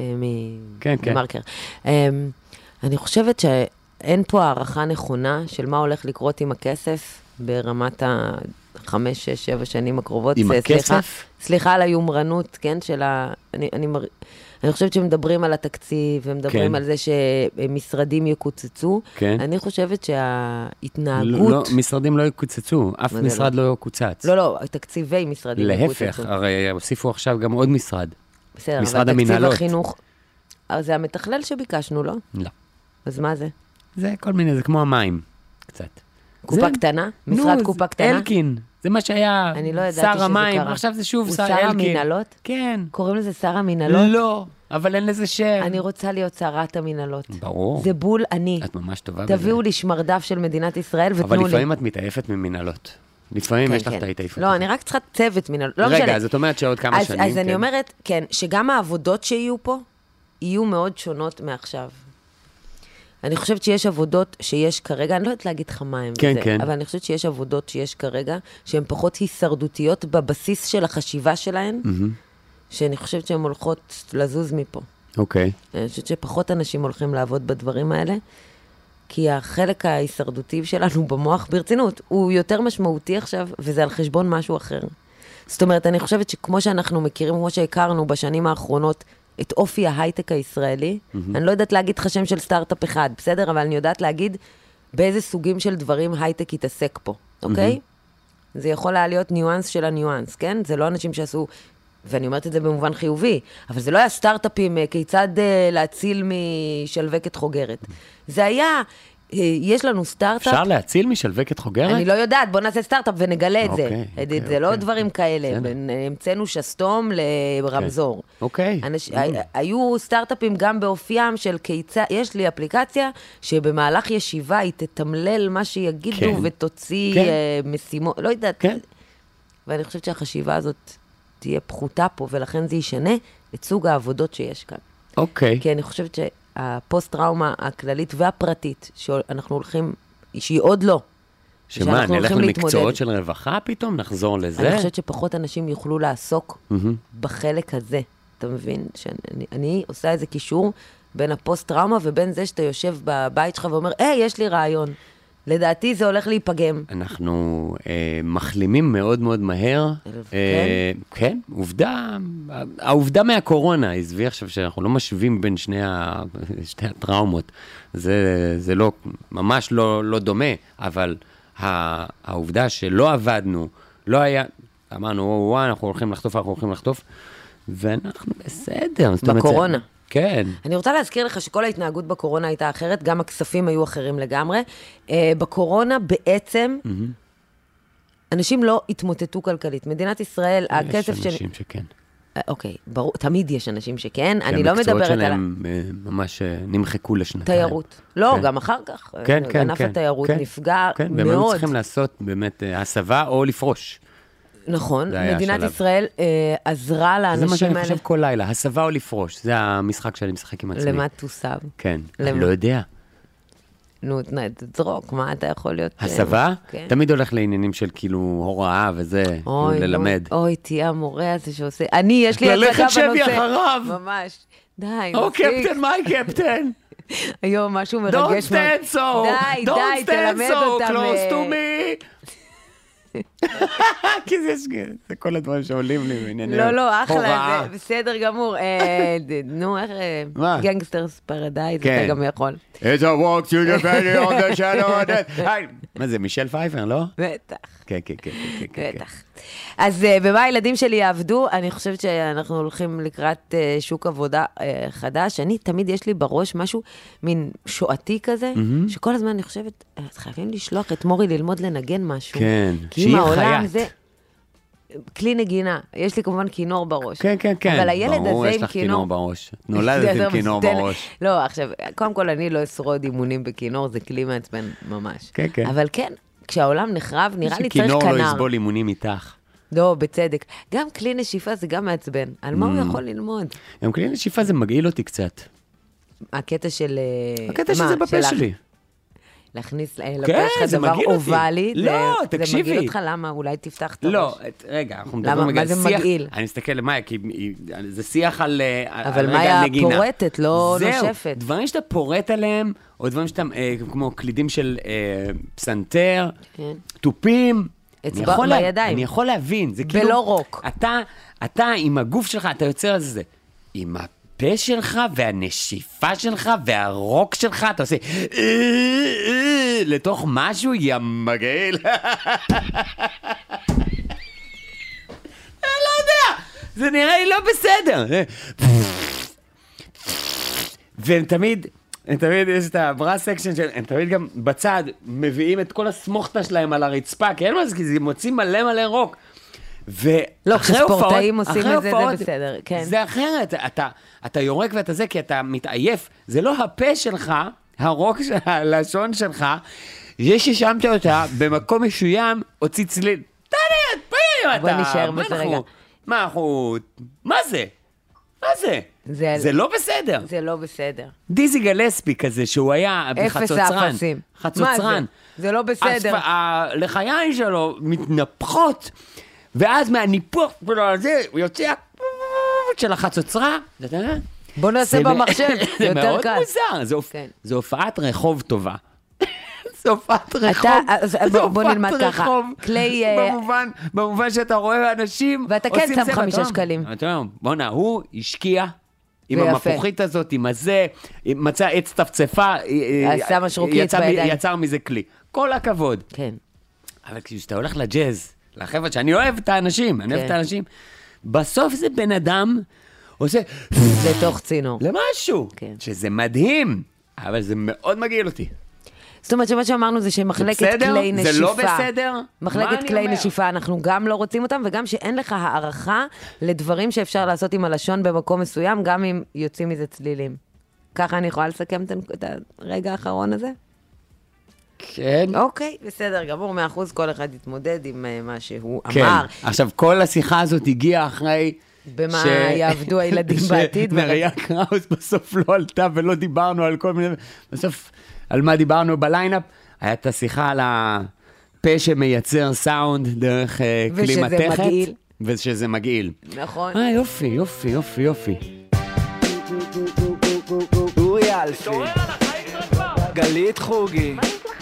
ממרקר. אני חושבת שאין פה הערכה נכונה של מה הולך לקרות עם הכסף ברמת החמש, שש, שבע שנים הקרובות. עם הכסף? סליחה על היומרנות, כן, של ה... אני מר... אני חושבת שמדברים על התקציב, ומדברים על זה שמשרדים יקוצצו. אני חושבת שההתנהגות... לא, משרדים לא יקוצצו, אף משרד לא יקוצץ. לא, לא, תקציבי משרדים יקוצצו. להפך, הרי הוסיפו עכשיו גם עוד משרד. בסדר, משרד המנהלות. אבל תקציב החינוך, זה המתכלל שביקשנו, לא? לא. אז מה זה? זה כל מיני, זה כמו המים, קצת. קופה קטנה? משרד קופה קטנה? אלקין. זה מה שהיה שר המים, עכשיו זה שוב שר אלקין. הוא שר המנהלות? כן. קוראים לזה שר המנהלות? לא, אבל אין לזה שם. אני רוצה להיות שרת המנהלות. ברור. זה בול אני. את ממש טובה בזה. תביאו לי שמרדף של מדינת ישראל ותנו לי. אבל לפעמים את מתעייפת ממנהלות. לפעמים יש לך את ההתעייפות. לא, אני רק צריכה צוות מנהלות. רגע, זאת אומרת שעוד כמה שנים. אז אני אומרת, כן, שגם העבודות שיהיו פה, יהיו מאוד שונות מעכשיו. אני חושבת שיש עבודות שיש כרגע, אני לא יודעת להגיד לך מה הם כן, וזה, כן. אבל אני חושבת שיש עבודות שיש כרגע, שהן פחות הישרדותיות בבסיס של החשיבה שלהן, mm-hmm. שאני חושבת שהן הולכות לזוז מפה. אוקיי. Okay. אני חושבת שפחות אנשים הולכים לעבוד בדברים האלה, כי החלק ההישרדותי שלנו במוח ברצינות, הוא יותר משמעותי עכשיו, וזה על חשבון משהו אחר. זאת אומרת, אני חושבת שכמו שאנחנו מכירים, כמו שהכרנו בשנים האחרונות, את אופי ההייטק הישראלי. Mm-hmm. אני לא יודעת להגיד לך שם של סטארט-אפ אחד, בסדר? אבל אני יודעת להגיד באיזה סוגים של דברים הייטק יתעסק פה, אוקיי? Mm-hmm. זה יכול להיות ניואנס של הניואנס, כן? זה לא אנשים שעשו, ואני אומרת את זה במובן חיובי, אבל זה לא היה סטארט-אפים כיצד להציל משלווקת חוגרת. זה היה... יש לנו סטארט-אפ. אפשר להציל משלווקת חוגרת? אני לא יודעת, בוא נעשה סטארט-אפ ונגלה את זה. זה לא דברים כאלה. המצאנו שסתום לרמזור. אוקיי. היו סטארט-אפים גם באופיים של כיצד, יש לי אפליקציה שבמהלך ישיבה היא תתמלל מה שיגידו ותוציא משימות, לא יודעת. ואני חושבת שהחשיבה הזאת תהיה פחותה פה, ולכן זה ישנה את סוג העבודות שיש כאן. אוקיי. כי אני חושבת שהפוסט-טראומה הכללית והפרטית, שאנחנו הולכים, שהיא עוד לא, שמה, נלך למקצועות של רווחה פתאום? נחזור לזה? אני חושבת שפחות אנשים יוכלו לעסוק בחלק הזה. אתה מבין? שאני אני עושה איזה קישור בין הפוסט-טראומה ובין זה שאתה יושב בבית שלך ואומר, היי, יש לי רעיון. לדעתי זה הולך להיפגם. אנחנו אה, מחלימים מאוד מאוד מהר. אה, כן, עובדה, העובדה מהקורונה, עזבי עכשיו שאנחנו לא משווים בין שני, ה, שני הטראומות. זה, זה לא, ממש לא, לא דומה, אבל העובדה שלא עבדנו, לא היה, אמרנו, וואו, אנחנו הולכים לחטוף, אנחנו הולכים לחטוף, ואנחנו בסדר. בקורונה. כן. אני רוצה להזכיר לך שכל ההתנהגות בקורונה הייתה אחרת, גם הכספים היו אחרים לגמרי. בקורונה בעצם, אנשים לא התמוטטו כלכלית. מדינת ישראל, הכסף של... יש אנשים שכן. אוקיי, ברור, תמיד יש אנשים שכן, אני לא מדברת על... המקצועות שלהם ממש נמחקו לשנתיים. תיירות. לא, גם אחר כך. כן, כן, ענף התיירות נפגע מאוד. והם היו צריכים לעשות באמת הסבה או לפרוש. נכון, מדינת ישראל עזרה לאנשים האלה. זה מה שאני חושב כל לילה, הסבה או לפרוש, זה המשחק שאני משחק עם עצמי. למה תוסב? כן, אני לא יודע. נו, תזרוק, מה אתה יכול להיות? הסבה? תמיד הולך לעניינים של כאילו הוראה וזה, ללמד. אוי, תהיה המורה הזה שעושה, אני, יש לי ללכת שבי אחריו. ממש, די, או קפטן, מה קפטן? היום משהו מרגש. Don't stand so, די, די, תלמד אותם. Don't stand so close to me. כי זה כל הדברים שעולים לי בענייני הוראה. לא, לא, אחלה, זה בסדר גמור. נו, איך... גנגסטרס פרדייז, אתה גם יכול. It's a walk to the valley of the shadow of death. מה זה, מישל פייפר, לא? בטח. כן, כן, כן. בטח. אז במה הילדים שלי יעבדו, אני חושבת שאנחנו הולכים לקראת שוק עבודה חדש. אני, תמיד יש לי בראש משהו מין שואתי כזה, שכל הזמן אני חושבת, חייבים לשלוח את מורי ללמוד לנגן משהו. כן, שהיא חיית. כלי נגינה, יש לי כמובן כינור בראש. כן, כן, כן. אבל הילד הזה עם כינור... ברור, יש לך כינור בראש. נולדת עם כינור בראש. לא, עכשיו, קודם כל אני לא אשרוד אימונים בכינור, זה כלי מעצבן ממש. כן, כן. אבל כן, כשהעולם נחרב, נראה לי צריך כנר. שכינור לא יסבול אימונים איתך. לא, בצדק. גם כלי נשיפה זה גם מעצבן. על מה הוא יכול ללמוד? גם כלי נשיפה זה מגעיל אותי קצת. הקטע של... הקטע שזה בפה שלי. להכניס לפה שלך דבר אובלי, לא, זה תקשיבי. מגעיל אותך, למה? אולי תפתח את הראש. לא, רגע, אנחנו מדברים רגע, מה זה מגעיל? אני מסתכל למאיה, כי זה שיח על נגינה. אבל מאיה פורטת, לא נושפת. זהו, דברים שאתה פורט עליהם, או דברים שאתה, כמו קלידים של פסנתר, תופים, אני יכול להבין, זה כאילו... ולא רוק. אתה עם הגוף שלך, אתה יוצר על זה, עם ה... הפה שלך והנשיפה שלך והרוק שלך, אתה עושה לתוך משהו, יא מגעיל. אני לא יודע, זה נראה לי לא בסדר. והם תמיד, הם תמיד יש את הבראס סקשן של, הם תמיד גם בצד מביאים את כל הסמוכתה שלהם על הרצפה, כי אין מה זה, כי זה מוצאים מלא מלא רוק. לא, כשספורטאים עושים את זה, זה בסדר, כן. זה אחרת, אתה, אתה יורק ואתה זה, כי אתה מתעייף, זה לא הפה שלך, הרוק של הלשון שלך, יש ששמת אותה במקום משוים, הוציא צליל, תענה, פעמים אתה, בוא נשאר בזה רגע. מה אנחנו, מה זה? מה זה? זה, זה לא בסדר. זה לא בסדר. דיזי גלספי כזה, שהוא היה חצוצרן. אפס האפסים. חצוצרן. זה? זה לא בסדר. הלחיים שלו מתנפחות, ואז מהניפוח שלו על זה, הוא יוצא של החצוצרה, בוא נעשה במחשב, זה מאוד מוזר, זה הופעת רחוב טובה. זה הופעת רחוב. בוא נלמד ככה. כלי... במובן שאתה רואה אנשים... ואתה כן שם חמישה שקלים. בוא נה, הוא השקיע עם המפוחית הזאת, עם הזה, מצא עץ תפצפה, עשה משרוקית בידיים. יצר מזה כלי. כל הכבוד. כן. אבל כשאתה הולך לג'אז, לחבר'ה שאני אוהב את האנשים, אני אוהב את האנשים, בסוף זה בן אדם עושה... לתוך צינור. למשהו, שזה מדהים, אבל זה מאוד מגעיל אותי. זאת אומרת שמה שאמרנו זה שמחלקת כלי נשיפה. זה לא בסדר? מחלקת כלי נשיפה, אנחנו גם לא רוצים אותם, וגם שאין לך הערכה לדברים שאפשר לעשות עם הלשון במקום מסוים, גם אם יוצאים מזה צלילים. ככה אני יכולה לסכם את הרגע האחרון הזה? כן. אוקיי, בסדר, גמור, מאה אחוז, כל אחד יתמודד עם מה שהוא כן. אמר. עכשיו, כל השיחה הזאת הגיעה אחרי... במה יעבדו הילדים בעתיד. שנריה קראוס בסוף לא עלתה ולא דיברנו על כל מיני, בסוף על מה דיברנו בליינאפ, הייתה שיחה על הפה שמייצר סאונד דרך כלי מתכת. ושזה מגעיל. נכון. אה, יופי, יופי, יופי, יופי. אורי אלפי, גלית חוגי.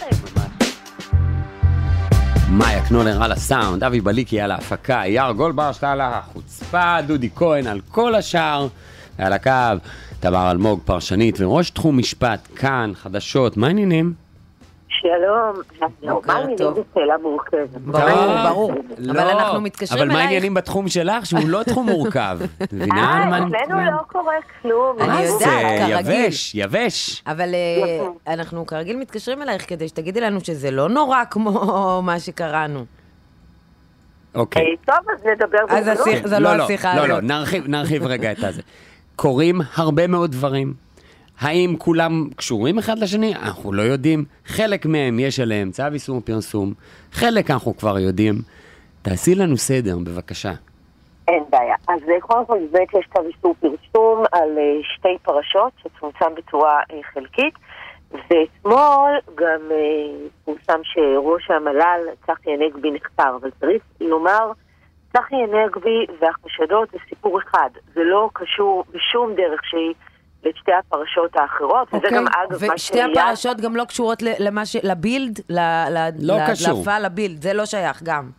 מאיה קנולר על הסאונד, אבי בליקי על ההפקה, יאר גולדברשט על החוצפה, דודי כהן על כל השאר, על הקו, תמר אלמוג פרשנית וראש תחום משפט, כאן, חדשות, מה העניינים? שלום, בוקר טוב. זו שאלה מורכבת. ברור, ברור. אבל אנחנו מתקשרים אלייך. אבל מה העניינים בתחום שלך שהוא לא תחום מורכב? אה, אצלנו לא קורה כלום. אני יודעת, כרגיל. יבש, יבש. אבל אנחנו כרגיל מתקשרים אלייך כדי שתגידי לנו שזה לא נורא כמו מה שקראנו. אוקיי. טוב, אז נדבר אז זה לא השיחה הזאת. לא, לא, נרחיב רגע את הזה. קוראים הרבה מאוד דברים. האם כולם קשורים אחד לשני? אנחנו לא יודעים. חלק מהם יש עליהם צו איסור פרסום, חלק אנחנו כבר יודעים. תעשי לנו סדר, בבקשה. אין בעיה. אז קודם כל באמת יש צו איסור פרסום על שתי פרשות שצומצם בצורה חלקית, ואתמול גם פורסם שראש המל"ל צחי הנגבי נחקר, אבל צריך לומר, צחי הנגבי והחשדות זה סיפור אחד. זה לא קשור בשום דרך שהיא לשתי הפרשות האחרות, וזה גם אגב מה ושתי הפרשות גם לא קשורות לבילד, להדלפה לבילד, זה לא שייך גם.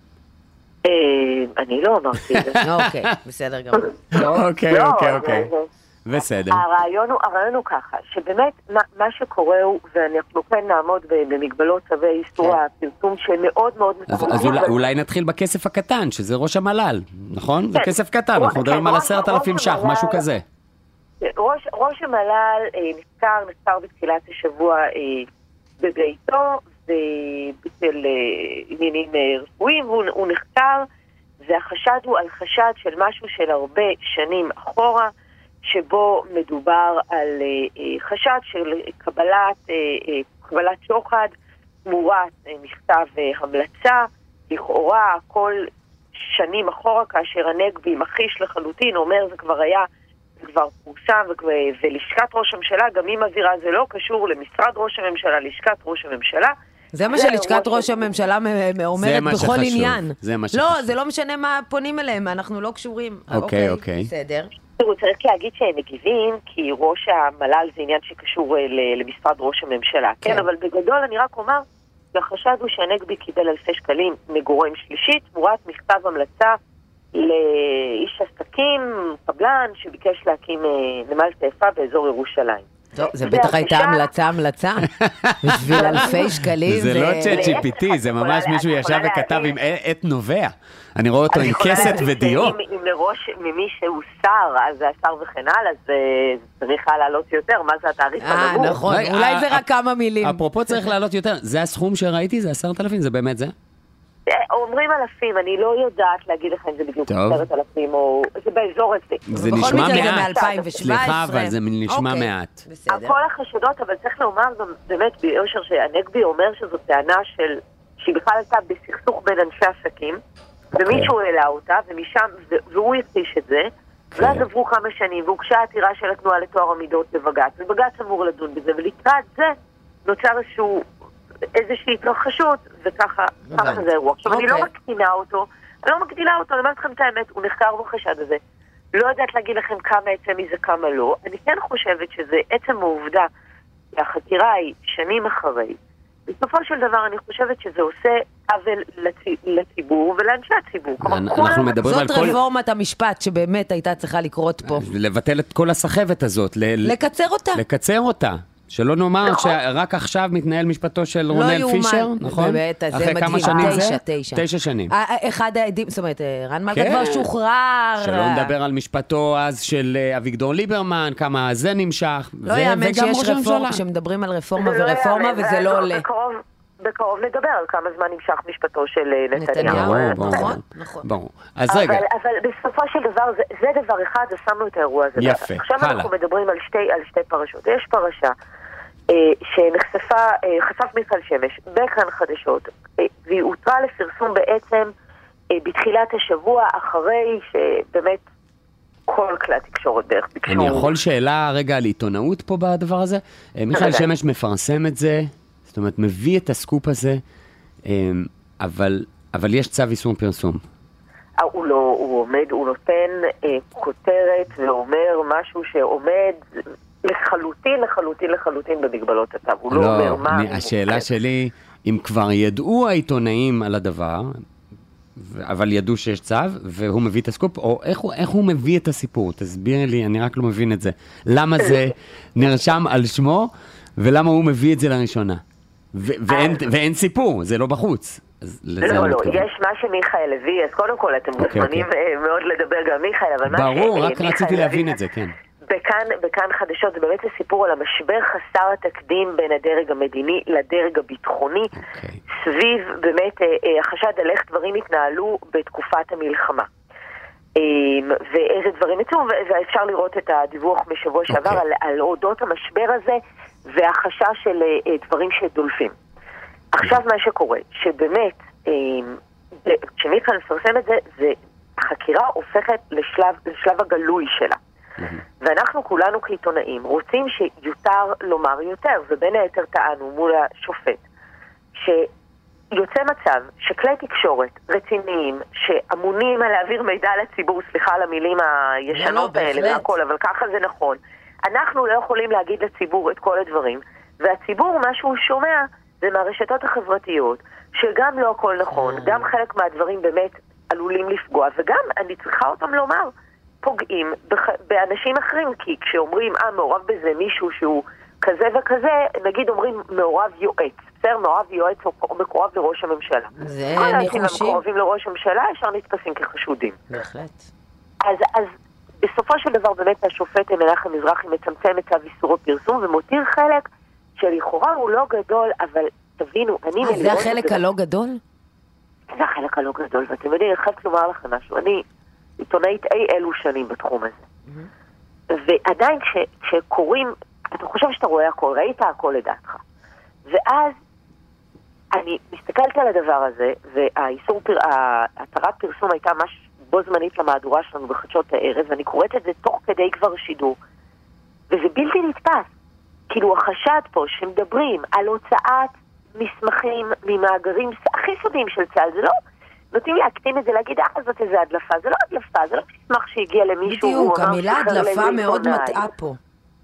אני לא אמרתי את זה. אוקיי, בסדר גם. אוקיי, אוקיי, אוקיי. בסדר. הרעיון הוא ככה, שבאמת מה שקורה הוא, ואנחנו כן נעמוד במגבלות צווי איסור הפרסום שמאוד מאוד מקומות. אז אולי נתחיל בכסף הקטן, שזה ראש המל"ל, נכון? זה כסף קטן, אנחנו מדברים על עשרת אלפים ש"ח, משהו כזה. ראש, ראש המל"ל נחקר, נחקר בתחילת השבוע בביתו, ובצל עניינים רפואיים, והוא נחקר, והחשד הוא על חשד של משהו של הרבה שנים אחורה, שבו מדובר על חשד של קבלת, קבלת שוחד, תמורת מכתב המלצה, לכאורה כל שנים אחורה, כאשר הנגבי מחיש לחלוטין, אומר זה כבר היה, זה כבר פורסם, ולשכת ראש הממשלה, גם אם הזירה זה לא קשור למשרד ראש הממשלה, לשכת ראש הממשלה. זה מה שלשכת ראש הממשלה אומרת בכל עניין. זה מה שחשוב. לא, זה לא משנה מה פונים אליהם, אנחנו לא קשורים. אוקיי, אוקיי. בסדר. הוא צריך להגיד שהם מגיבים, כי ראש המל"ל זה עניין שקשור למשרד ראש הממשלה. כן, אבל בגדול אני רק אומר, החשד הוא שהנגבי קיבל אלפי שקלים מגורם שלישית, תמורת מכתב המלצה לאיש עסקים, קבלן, שביקש להקים נמל תעופה באזור ירושלים. טוב, זה בטח הייתה המלצה, המלצה. בשביל אלפי שקלים. זה לא צ'אט ג'י פי טי, זה ממש מישהו ישב וכתב עם עת נובע. אני רואה אותו עם כסת ודיו. אם לראש ממי שהוא שר, אז זה השר וכן הלאה, אז צריכה לעלות יותר. מה זה התעריף הנמוך? אה, נכון. אולי זה רק כמה מילים. אפרופו צריך לעלות יותר. זה הסכום שראיתי, זה עשרת אלפים, זה באמת זה? אומרים אלפים, אני לא יודעת להגיד לך אם זה בדיוק עשרת אלפים או... זה באזור הזה. זה נשמע מעט. סליחה, אבל זה נשמע מעט. כל החשדות, אבל צריך לומר גם באמת ביושר שהנגבי אומר שזו טענה של... שהיא בכלל הייתה בסכסוך בין אנשי עסקים, ומישהו העלה אותה, ומשם, והוא יציש את זה, ואז עברו כמה שנים, והוגשה עתירה של התנועה לתואר המידות בבג"ץ, ובג"ץ אמור לדון בזה, ולקראת זה נוצר איזשהו... איזושהי התרחשות, וככה זה אירוע. עכשיו, אני לא מקטינה אותו, אני לא מקטינה אותו, אני אומרת לכם את האמת, הוא נחקר בחשד הזה. לא יודעת להגיד לכם כמה עצם מזה, כמה לא. אני כן חושבת שזה עצם העובדה, שהחקירה היא שנים אחרי. בסופו של דבר, אני חושבת שזה עושה עוול לציבור ולאנשי הציבור. אנחנו מדברים על כל... זאת רפורמת המשפט שבאמת הייתה צריכה לקרות פה. לבטל את כל הסחבת הזאת. לקצר אותה. לקצר אותה. שלא נאמר שרק עכשיו מתנהל משפטו של רונל פישר, נכון? באמת, זה מדהים, תשע, תשע. תשע שנים. אחד העדים, זאת אומרת, רן מלכה כבר שוחרר. שלא נדבר על משפטו אז של אביגדור ליברמן, כמה זה נמשך. לא יאמן שיש רפורמה, שמדברים על רפורמה ורפורמה, וזה לא עולה. בקרוב נדבר על כמה זמן נמשך משפטו של נתניהו. נכון, נכון. ברור. אז רגע. אבל בסופו של דבר, זה דבר אחד, שמנו את האירוע הזה. יפה, עכשיו אנחנו מדברים על שתי פרשות. יש פרשה שנחשפה, חשף מיכל שמש, בכאן חדשות, והיא הותרה לפרסום בעצם בתחילת השבוע, אחרי שבאמת כל כלי התקשורת בערך ביקשו. אני יכול שאלה רגע על עיתונאות פה בדבר הזה? מיכאל שמש מפרסם את זה, זאת אומרת, מביא את הסקופ הזה, אבל, אבל יש צו איסור פרסום. הוא לא, הוא עומד, הוא נותן אה, כותרת ואומר משהו שעומד לחלוטין, לחלוטין, לחלוטין במגבלות הצו. הוא לא, לא אומר מה... אני, השאלה שלי, אם כבר ידעו העיתונאים על הדבר, אבל ידעו שיש צו, והוא מביא את הסקופ, או איך הוא, איך הוא מביא את הסיפור? תסביר לי, אני רק לא מבין את זה. למה זה נרשם על שמו, ולמה הוא מביא את זה לראשונה? ו- ואין, ואין סיפור, זה לא בחוץ. לא, לא, יש מה שמיכאל הביא, אז קודם כל אתם מוזמנים מאוד לדבר גם מיכאל, אבל מה שמיכאל... ברור, רק רציתי להבין את זה, כן. בכאן חדשות זה באמת סיפור על המשבר חסר התקדים בין הדרג המדיני לדרג הביטחוני, סביב באמת החשד על איך דברים התנהלו בתקופת המלחמה. ואיזה דברים יצאו, ואפשר לראות את הדיווח משבוע שעבר על אודות המשבר הזה והחשש של דברים שדולפים. עכשיו מה שקורה, שבאמת, כשמיכאל מפרסם את זה, זה החקירה הופכת לשלב, לשלב הגלוי שלה. ואנחנו כולנו כעיתונאים רוצים שיותר לומר יותר, ובין היתר טענו מול השופט, שיוצא מצב שכלי תקשורת רציניים, שאמונים על להעביר מידע לציבור, סליחה על המילים הישנות האלה והכל, אבל ככה זה נכון, אנחנו לא יכולים להגיד לציבור את כל הדברים, והציבור, מה שהוא שומע, זה מהרשתות החברתיות, שגם לא הכל נכון, גם חלק מהדברים באמת עלולים לפגוע, וגם אני צריכה אותם לומר, פוגעים באנשים אחרים, כי כשאומרים, אה, מעורב בזה מישהו שהוא כזה וכזה, נגיד אומרים מעורב יועץ, בסדר, מעורב יועץ או מקורב לראש הממשלה. זה כל ניחושים. האנשים המקורבים לראש הממשלה, ישר נתפסים כחשודים. בהחלט. אז, אז בסופו של דבר באמת השופט מנחם מזרחי מצמצם את צו איסור הפרסום, ומותיר חלק שלכאורה הוא לא גדול, אבל תבינו, אני... אז זה החלק הלא גדול? זה החלק הלא גדול, ואתם יודעים, אחד לומר לכם משהו, אני עיתונאית אי אלו שנים בתחום הזה. Mm-hmm. ועדיין כש, כשקוראים, אתה חושב שאתה רואה הכל, ראית הכל לדעתך. ואז אני מסתכלת על הדבר הזה, והאיסור, התרת פרסום הייתה ממש בו זמנית למהדורה שלנו בחדשות הערב, ואני קוראת את זה תוך כדי כבר שידור. וזה בלתי נתפס. כאילו החשד פה שמדברים על הוצאת מסמכים ממאגרים הכי סודיים של צה"ל, זה לא... נותנים להקטין את זה, להגיד, אה, זאת איזה הדלפה. זה לא הדלפה, זה לא מסמך שהגיע למישהו... בדיוק, המילה הדלפה מאוד מטעה פה.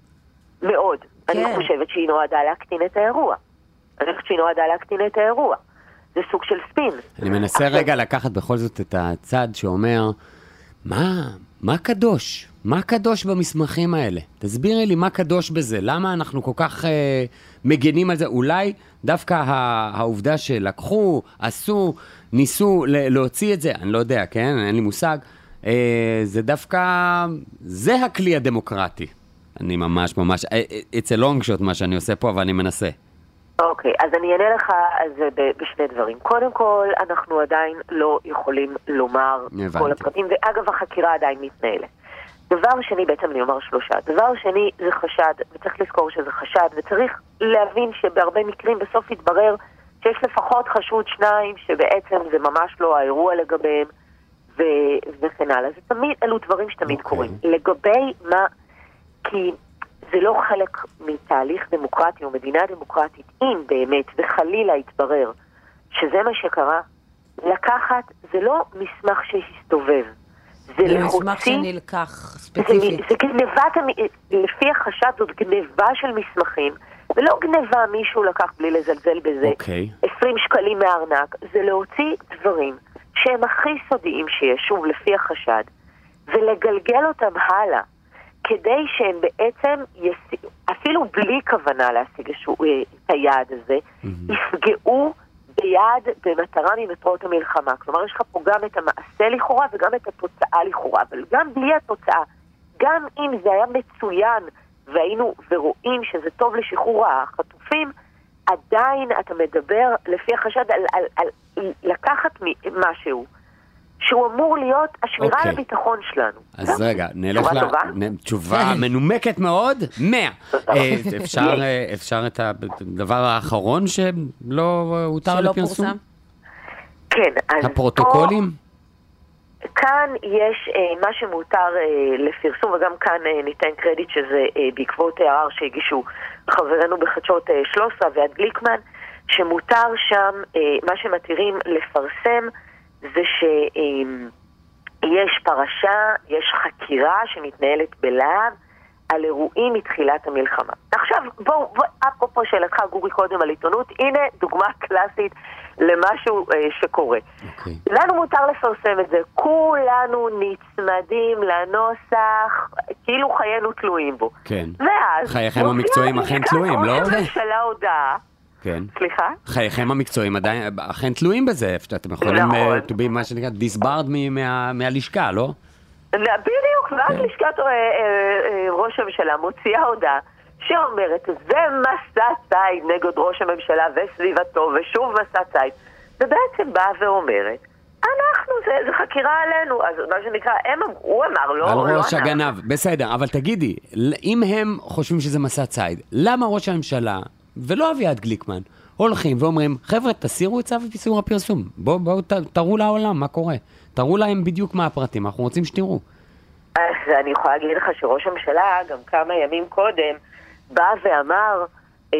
מאוד. אני חושבת שהיא נועדה להקטין את האירוע. אני חושבת שהיא נועדה להקטין את האירוע. זה סוג של ספין. אני מנסה רגע לקחת בכל זאת את הצד שאומר, מה, מה קדוש? מה קדוש במסמכים האלה? תסבירי לי מה קדוש בזה. למה אנחנו כל כך אה, מגנים על זה? אולי דווקא העובדה שלקחו, עשו, ניסו להוציא את זה, אני לא יודע, כן? אין לי מושג. אה, זה דווקא, זה הכלי הדמוקרטי. אני ממש ממש, it's a long shot מה שאני עושה פה, אבל אני מנסה. אוקיי, אז אני אענה לך על זה בשני דברים. קודם כל, אנחנו עדיין לא יכולים לומר כל הפרטים, ואגב, החקירה עדיין מתנהלת. דבר שני, בעצם אני אומר שלושה. דבר שני, זה חשד, וצריך לזכור שזה חשד, וצריך להבין שבהרבה מקרים בסוף יתברר שיש לפחות חשוד שניים, שבעצם זה ממש לא האירוע לגביהם, ו- וכן הלאה. זה תמיד, אלו דברים שתמיד okay. קורים. לגבי מה, כי זה לא חלק מתהליך דמוקרטי או מדינה דמוקרטית, אם באמת וחלילה יתברר שזה מה שקרה, לקחת, זה לא מסמך שהסתובב. זה מסמך שנלקח ספציפית. זה גנבת, לפי החשד זאת גנבה של מסמכים, ולא גנבה מישהו לקח בלי לזלזל בזה, עשרים שקלים מהארנק, זה להוציא דברים שהם הכי סודיים שיש, שוב לפי החשד, ולגלגל אותם הלאה, כדי שהם בעצם, ישיג, אפילו בלי כוונה להשיג את היעד הזה, יפגעו ביעד במטרה ממטרות המלחמה. כלומר, יש לך פה גם את המעשה לכאורה וגם את התוצאה לכאורה, אבל גם בלי התוצאה, גם אם זה היה מצוין והיינו ורואים שזה טוב לשחרור החטופים, עדיין אתה מדבר לפי החשד על, על, על, על לקחת משהו שהוא אמור להיות השמירה okay. על הביטחון שלנו. אז רגע, נלך לה... תשובה מנומקת מאוד, מאה. אפשר, אפשר את הדבר האחרון שלא הותר לפרסום? כן. הפרוטוקולים? כאן יש אה, מה שמותר אה, לפרסום, וגם כאן אה, ניתן קרדיט שזה אה, בעקבות הערר שהגישו חברנו בחדשות אה, שלוש עשרה ועד גליקמן, שמותר שם, אה, מה שמתירים לפרסם זה שיש פרשה, יש חקירה שמתנהלת בלהב על אירועים מתחילת המלחמה. עכשיו, בואו, בוא, אפרופו שאלתך גורי קודם על עיתונות, הנה דוגמה קלאסית למשהו אה, שקורה. Okay. לנו מותר לפרסם את זה, כולנו נצמדים לנוסח, כאילו חיינו תלויים בו. כן. ואז... חייכם המקצועיים אכן תלויים, לא? ראש הממשלה הודעה. כן. סליחה? חייכם המקצועיים עדיין, אכן תלויים בזה, אתם יכולים to be מה שנקרא disbarred מה, מהלשכה, לא? בדיוק, ואז לשכת ראש הממשלה מוציאה הודעה שאומרת, זה מסע ציד נגד ראש הממשלה וסביבתו, ושוב מסע ציד. ובעצם באה ואומרת, אנחנו, זה, זה חקירה עלינו, אז מה שנקרא, הם, הוא אמר, לא, על לא ראש אנחנו. הגנב, בסדר, אבל תגידי, אם הם חושבים שזה מסע ציד, למה ראש הממשלה, ולא אביעד גליקמן, הולכים ואומרים, חבר'ה, תסירו את צו איסור הפרסום, בואו, בואו, תראו לעולם מה קורה, תראו להם בדיוק מה הפרטים, אנחנו רוצים שתראו. אז אני יכולה להגיד לך שראש הממשלה, גם כמה ימים קודם, בא ואמר אה,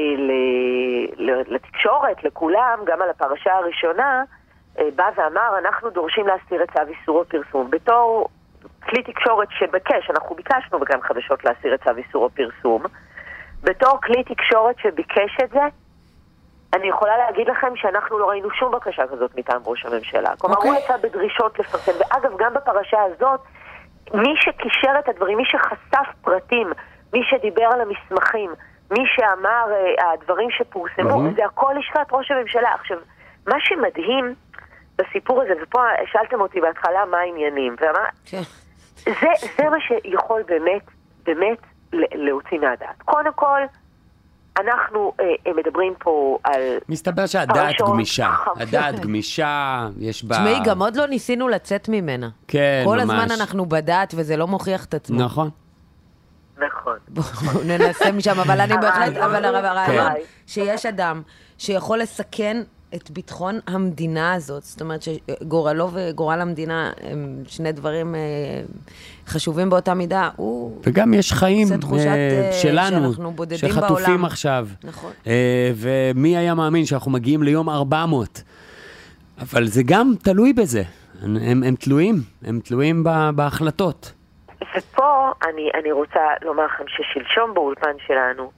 ל- לתקשורת, לכולם, גם על הפרשה הראשונה, אה, בא ואמר, אנחנו דורשים להסתיר את צו איסור הפרסום. בתור כלי תקשורת שבקש, אנחנו ביקשנו בגן חדשות להסתיר את צו איסור הפרסום, בתור כלי תקשורת שביקש את זה, אני יכולה להגיד לכם שאנחנו לא ראינו שום בקשה כזאת מטעם ראש הממשלה. כלומר, okay. הוא יצא בדרישות לפרסם, ואגב, גם בפרשה הזאת, מי שקישר את הדברים, מי שחשף פרטים, מי שדיבר על המסמכים, מי שאמר uh, הדברים שפורסמו, mm-hmm. זה הכל לשכת ראש הממשלה. עכשיו, מה שמדהים בסיפור הזה, ופה שאלתם אותי בהתחלה מה העניינים, ומה, okay. זה, זה מה שיכול באמת, באמת להוציא מהדעת. קודם כל, אנחנו אה, מדברים פה על... מסתבר שהדעת גמישה. הדעת גמישה, יש בה... תשמעי, גם עוד לא ניסינו לצאת ממנה. כן, כל ממש. הזמן אנחנו בדעת וזה לא מוכיח את עצמו. נכון. נכון. בואו ננסה משם, אבל אני בהחלט... אבל הרעיון שיש אדם שיכול לסכן את ביטחון המדינה הזאת, זאת אומרת שגורלו וגורל המדינה הם שני דברים חשובים באותה מידה, הוא... וגם יש חיים שלנו, שחטופים עכשיו. נכון. ומי היה מאמין שאנחנו מגיעים ליום ארבע מאות? אבל זה גם תלוי בזה. הם, הם תלויים, הם תלויים בהחלטות. ופה אני, אני רוצה לומר לכם ששלשום באולפן שלנו,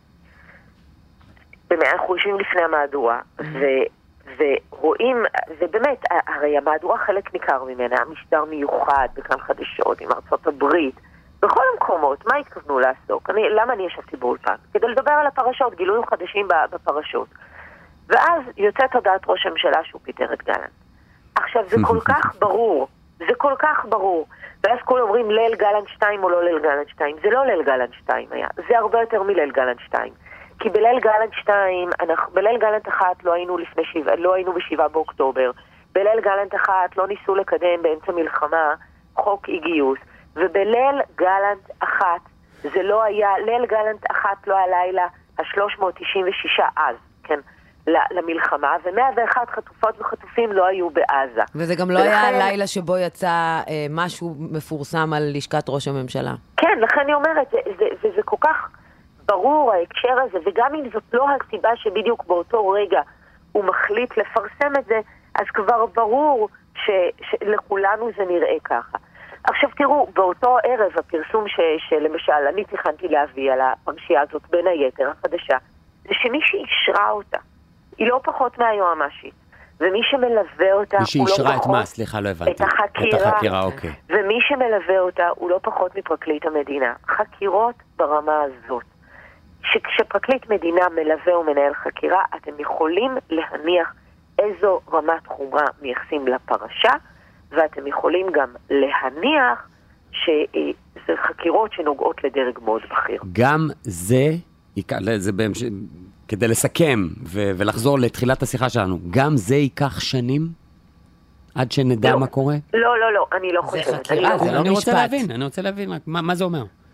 אנחנו יושבים לפני המהדורה, ו... ורואים, ובאמת, הרי המהדורה חלק ניכר ממנה, משדר מיוחד בכאן חדשות, עם ארצות הברית, בכל המקומות, מה התכוונו לעסוק? אני, למה אני ישבתי באולפן? כדי לדבר על הפרשות, גילויים חדשים בפרשות. ואז יוצאת הודעת ראש הממשלה שהוא פיטר את גלנט. עכשיו, זה כל כך ברור, זה כל כך ברור. ואז כולם אומרים ליל גלנט שתיים או לא ליל גלנט שתיים. זה לא ליל גלנט שתיים היה, זה הרבה יותר מליל גלנט שתיים. כי בליל גלנט שתיים, אנחנו, בליל גלנט אחת לא היינו לפני שבע, לא היינו בשבעה באוקטובר. בליל גלנט אחת לא ניסו לקדם באמצע מלחמה חוק אי גיוס. ובליל גלנט אחת, זה לא היה, ליל גלנט אחת לא הלילה ה-שלוש מאות תשעים ושישה אז, כן, למלחמה, ו-מאה ואחת חטופות וחטופים לא היו בעזה. וזה גם לא ולכן... היה הלילה שבו יצא אה, משהו מפורסם על לשכת ראש הממשלה. כן, לכן אני אומרת, זה, זה, זה, זה כל כך ברור ההקשר הזה, וגם אם זאת לא הסיבה שבדיוק באותו רגע הוא מחליט לפרסם את זה, אז כבר ברור ש, שלכולנו זה נראה ככה. עכשיו תראו, באותו ערב הפרסום ש, שלמשל אני תכנתי להביא על הפרשייה הזאת בין היתר החדשה, זה שמי שאישרה אותה, היא לא פחות מהיועמשית, ומי שמלווה אותה מי הוא לא שאישרה פחות... את מה? סליחה, לא הבנתי. את החקירה. את החקירה, אוקיי. ומי שמלווה אותה הוא לא פחות מפרקליט המדינה. חקירות ברמה הזאת. שכשפרקליט מדינה מלווה ומנהל חקירה, אתם יכולים להניח איזו רמת חומרה מייחסים לפרשה, ואתם יכולים גם להניח שזה חקירות שנוגעות לדרג מאוד בכיר. גם זה, זה בהמש... כדי לסכם ו- ולחזור לתחילת השיחה שלנו, גם זה ייקח שנים עד שנדע לא, מה קורה? לא, לא, לא, אני לא חושבת. חקירה, אני, זה לא... לא אני משפט. רוצה להבין, אני רוצה להבין, מה, מה זה אומר?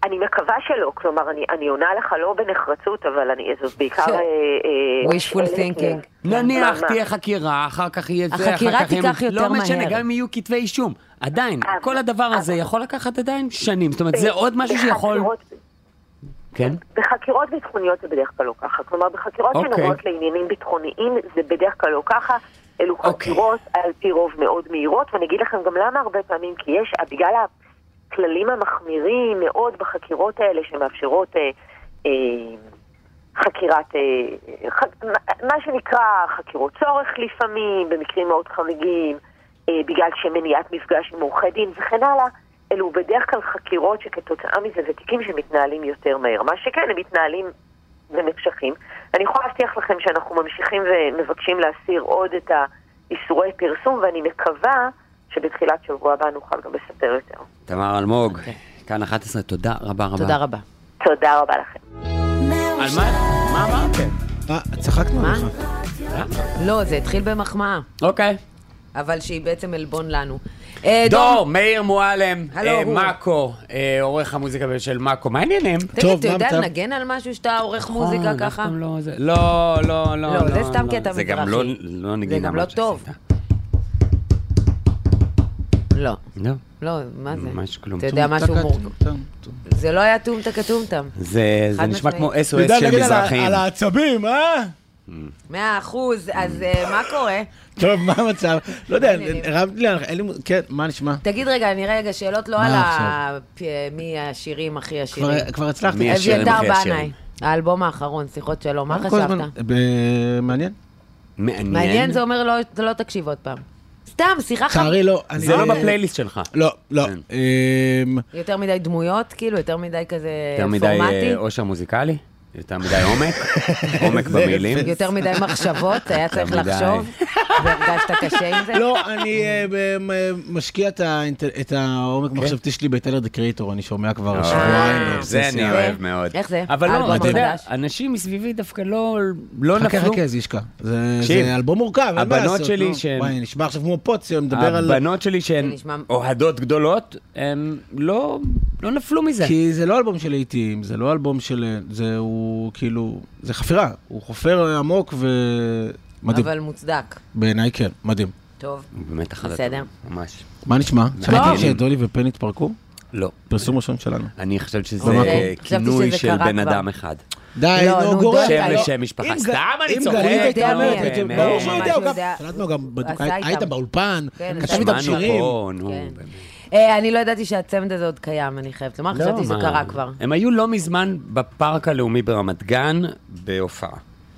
אני מקווה שלא, כלומר, אני, אני עונה לך לא בנחרצות, אבל אני, זאת בעיקר... wishful thinking. נניח תהיה חקירה, אחר כך יהיה זה, החקירה תיקח יותר מהר. לא משנה, גם אם יהיו כתבי אישום. עדיין, כל הדבר הזה יכול לקחת עדיין שנים. זאת אומרת, זה עוד משהו שיכול... כן? בחקירות ביטחוניות זה בדרך כלל לא ככה. כלומר, בחקירות שנוגעות לעניינים ביטחוניים זה בדרך כלל לא ככה. אלו חקירות על פי רוב מאוד מהירות, ואני אגיד לכם גם למה הרבה פעמים, כי יש, בגלל הכללים המחמירים מאוד בחקירות האלה שמאפשרות אה, אה, חקירת, אה, ח, מה שנקרא חקירות צורך לפעמים, במקרים מאוד חריגים, אה, בגלל שמניעת מפגש עם עורכי דין וכן הלאה, אלו בדרך כלל חקירות שכתוצאה מזה זה תיקים שמתנהלים יותר מהר. מה שכן, הם מתנהלים ונמשכים. אני יכולה להבטיח לכם שאנחנו ממשיכים ומבקשים להסיר עוד את האיסורי פרסום, ואני מקווה שבתחילת שבוע הבא נוכל גם לספר יותר. תמר אלמוג, כאן אחת עשרה, תודה רבה רבה. תודה רבה. תודה רבה לכם. על מה? מה אמרתם? אה, צחקנו עליך. לא, זה התחיל במחמאה. אוקיי. אבל שהיא בעצם אלבון לנו. דור, מאיר מועלם, מאקו, עורך המוזיקה של מאקו, מה העניינים? תגיד, אתה יודע לנגן על משהו שאתה עורך מוזיקה ככה? לא, לא, לא. לא, זה סתם קטע מזרחי. זה גם לא נגינה. זה גם לא טוב. לא. לא. לא, מה זה? ממש כלום. אתה יודע משהו מורכב. זה לא היה טום תקטום תם. זה נשמע כמו אס או אס של מזרחים. על העצבים, אה? מאה אחוז, אז מה קורה? טוב, מה המצב? לא יודע, הרמת לי, אין לי... כן, מה נשמע? תגיד רגע, אני רגע, שאלות לא על מי השירים הכי עשירים. כבר הצלחתי. מי השירים הכי עשירים? האלבום האחרון, שיחות שלו, מה חשבת? מעניין. מעניין זה אומר לא תקשיב עוד פעם. סתם, שיחה חם. צערי לא. זה לא בפלייליסט שלך. לא, לא. יותר מדי דמויות, כאילו, יותר מדי כזה פורמטי. יותר מדי אושר מוזיקלי? יותר מדי עומק? עומק במילים? יותר מדי מחשבות, היה צריך לחשוב, והרגשת קשה עם זה? לא, אני משקיע את העומק מחשבתי שלי בטיילר דה קריאטור, אני שומע כבר שבועיים. זה אני אוהב מאוד. איך זה? אבל לא, אתה יודע, אנשים מסביבי דווקא לא נפלו. חכה, חכה, זה ישקע. זה אלבום מורכב. הבנות שלי שהן... וואי, נשמע עכשיו כמו פוציו, מדבר על... הבנות שלי שהן אוהדות גדולות, הן לא נפלו מזה. כי זה לא אלבום של לעיתים, זה לא אלבום של... הוא כאילו, זה חפירה, הוא חופר עמוק ומדהים. אבל מוצדק. בעיניי כן, מדהים. טוב, באמת אחד בסדר. הטוב, ממש. מה נשמע? שמעתי שדולי ופן התפרקו? לא. פרסום ראשון שלנו. אני חושבת שזה כינוי של בן אדם אחד. די, נו, גורם. שם ושם משפחה. סתם אני צוחק. אם גלית הייתה אומרת, ברור שידעו, גם היית באולפן, כתב איתם שירים. אני לא ידעתי שהצמד הזה עוד קיים, אני חייבת לומר, חשבתי שזה קרה כבר. הם היו לא מזמן בפארק הלאומי ברמת גן, בהופעה.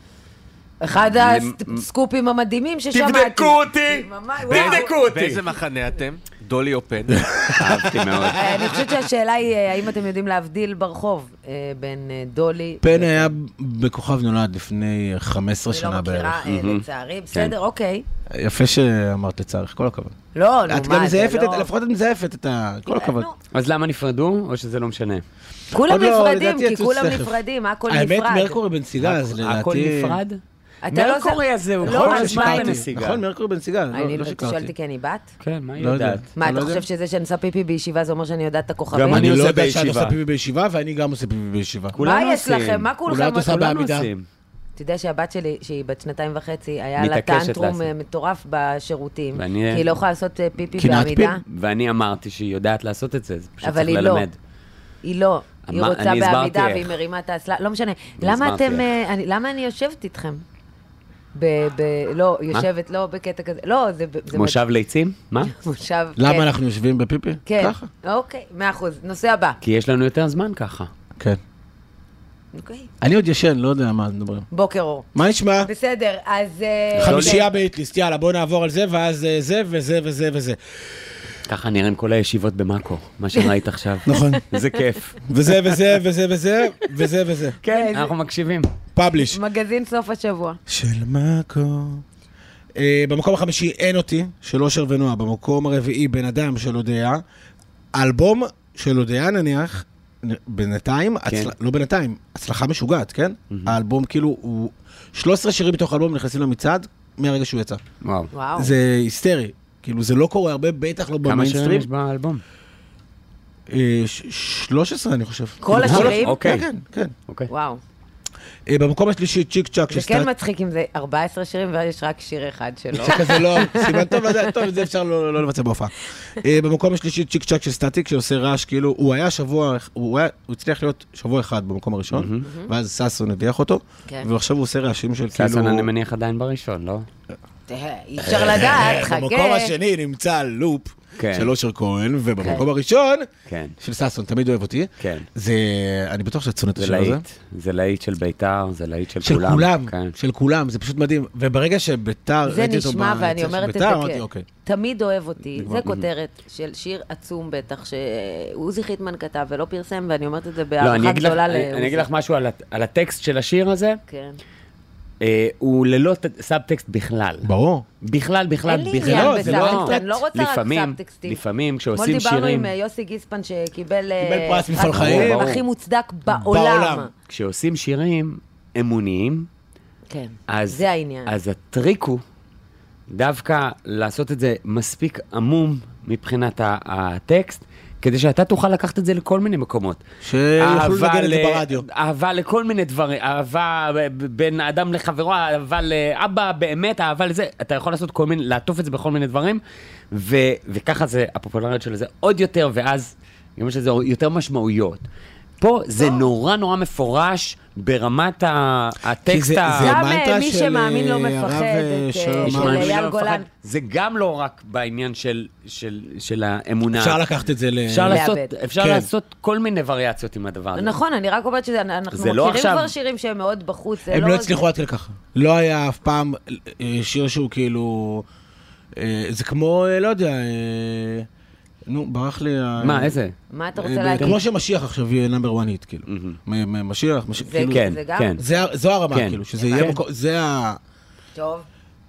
אחד הסקופים המדהימים ששמעתי. תבדקו אותי! תבדקו אותי! באיזה מחנה אתם? דולי או פן? אהבתי מאוד. אני חושבת שהשאלה היא, האם אתם יודעים להבדיל ברחוב בין דולי... פן היה בכוכב נולד לפני חמש עשרה שנה בערך. אני לא מכירה לצערי, בסדר, אוקיי. יפה שאמרת לצערך, כל הכבוד. לא, נו, מה, זה לא... לפחות את מזייפת את ה... כל הכבוד. אז למה נפרדו, או שזה לא משנה? כולם נפרדים, כי כולם נפרדים, הכל נפרד. האמת, מרקורי בן סיגה, אז לדעתי... הכל נפרד? מרקורי הזה הוא יכול לשמע בנסיגה. נכון, מרקורי בנסיגה, לא שיקרתי. שואלתי כי אני בת? כן, מה היא יודעת? מה, אתה חושב שזה שאני עושה פיפי בישיבה, זה אומר שאני יודעת את הכוכבים? גם אני לא עושה יודע שאת בישיבה. עושה פיפי בישיבה, ואני גם עושה פיפי בישיבה. מה יש לכם? מה כולכם עושים? אתה יודע שהבת שלי, שהיא בת שנתיים וחצי, היה לה טנטרום מטורף בשירותים, כי היא לא יכולה לעשות פיפי בעמידה. ואני אמרתי שהיא יודעת לעשות את זה, זה פשוט אבל צריך היא לא. ללמד. היא לא, היא רוצה אני בעמידה הסברתי והיא איך. מרימה את האסלה, לא משנה. אני למה הסברתי אתם, איך. אני- למה אני יושבת איתכם? ב- ב- לא, יושבת, לא בקטע כזה, לא, זה... זה מושב ליצים? מה? מושב, למה כן. אנחנו יושבים בפיפי? כן, ככה. אוקיי, מאה אחוז. נושא הבא. כי יש לנו יותר זמן ככה. כן. אוקיי. אני עוד ישן, לא יודע מה מדברים. בוקר אור. מה נשמע? בסדר, אז... אה, חמישייה בהיטליסט, יאללה, בוא נעבור על זה, ואז אה, זה וזה וזה וזה. ככה נראים כל הישיבות במאקו, מה שראית עכשיו. נכון. זה כיף. וזה וזה וזה וזה וזה וזה. כן, אנחנו מקשיבים. פאבליש. מגזין סוף השבוע. של מאקו. אה, במקום החמישי אין אותי, של אושר ונועה. במקום הרביעי בן אדם של הודיה. אלבום של הודיה נניח, בינתיים, הצל... לא בינתיים, הצלחה משוגעת, כן? האלבום כאילו, הוא... שלושה עשר שירים בתוך האלבום נכנסים למצעד, מהרגע שהוא יצא. וואו. וואו. זה היסטרי. כאילו, זה לא קורה הרבה, בטח לא כמה שירים במיינסטרים. יש באלבום? שלוש עשרה אני חושב. כל השירים? כן, כן. וואו. במקום השלישי, צ'יק צ'אק. זה כן מצחיק אם זה ארבעה עשר שירים ויש רק שיר אחד שלו. שכזה לא, סימן טוב, טוב, את זה אפשר לא לבצע בהופעה. במקום השלישי, צ'יק צ'אק של סטטיק, שעושה רעש, כאילו, הוא היה שבוע, הוא הצליח להיות שבוע אחד במקום הראשון, ואז סאסון הדיח אותו, ועכשיו הוא עושה רעשים של כאילו... סאסון אני מניח עדיין בראשון, לא? אי אפשר לדעת, חכה. במקום השני נמצא לופ של אושר כהן, ובמקום הראשון של סאסון, תמיד אוהב אותי. זה, אני בטוח שצונת השיר הזה. זה להיט של ביתר, זה להיט של כולם. של כולם, של כולם, זה פשוט מדהים. וברגע שביתר... זה נשמע, ואני אומרת את זה תמיד אוהב אותי. זה כותרת של שיר עצום בטח, שעוזי חיטמן כתב ולא פרסם, ואני אומרת את זה בהערכה גדולה לעוזי. אני אגיד לך משהו על הטקסט של השיר הזה. כן. הוא ללא סאבטקסט בכלל. ברור. בכלל, בכלל, בכלל. זה לא, אני לא רוצה רק סאבטקסטים. לפעמים, כשעושים שירים... כמו דיברנו עם יוסי גיספן שקיבל... קיבל פרס מפעל חיים. הכי מוצדק בעולם. כשעושים שירים אמוניים, כן, זה העניין. אז הטריק הוא דווקא לעשות את זה מספיק עמום מבחינת הטקסט, כדי שאתה תוכל לקחת את זה לכל מיני מקומות. שיוכלו לגן את זה ברדיו. אהבה לכל מיני דברים, אהבה בין אדם לחברו, אהבה לאבא באמת, אהבה לזה, אתה יכול לעשות כל מיני, לעטוף את זה בכל מיני דברים, ו, וככה זה, הפופולריות של זה עוד יותר, ואז, יש לזה יותר משמעויות. פה זה נורא נורא מפורש ברמת הטקסט. גם מי שמאמין לא מפחד, של אייל גולן. זה גם לא רק בעניין של האמונה. אפשר לקחת את זה לאבד. אפשר לעשות כל מיני וריאציות עם הדבר הזה. נכון, אני רק אומרת שאנחנו מכירים כבר שירים שהם מאוד בחוץ. הם לא הצליחו עד כדי ככה. לא היה אף פעם שיר שהוא כאילו... זה כמו, לא יודע... נו, ברח לי... מה, איזה? מה אתה רוצה להגיד? כמו שמשיח עכשיו יהיה נאמבר וואן היט, כאילו. משיח, כאילו... כן, כן. זו הרמה, כאילו, שזה יהיה מקום... זה ה... טוב.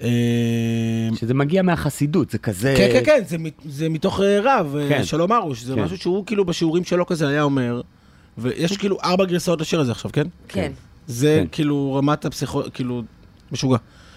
שזה מגיע מהחסידות, זה כזה... כן, כן, כן, זה מתוך רב, שלום ארוש, זה משהו שהוא כאילו בשיעורים שלו כזה היה אומר, ויש כאילו ארבע גרסאות לשיר הזה עכשיו, כן? כן. זה כאילו רמת הפסיכו... כאילו, משוגע.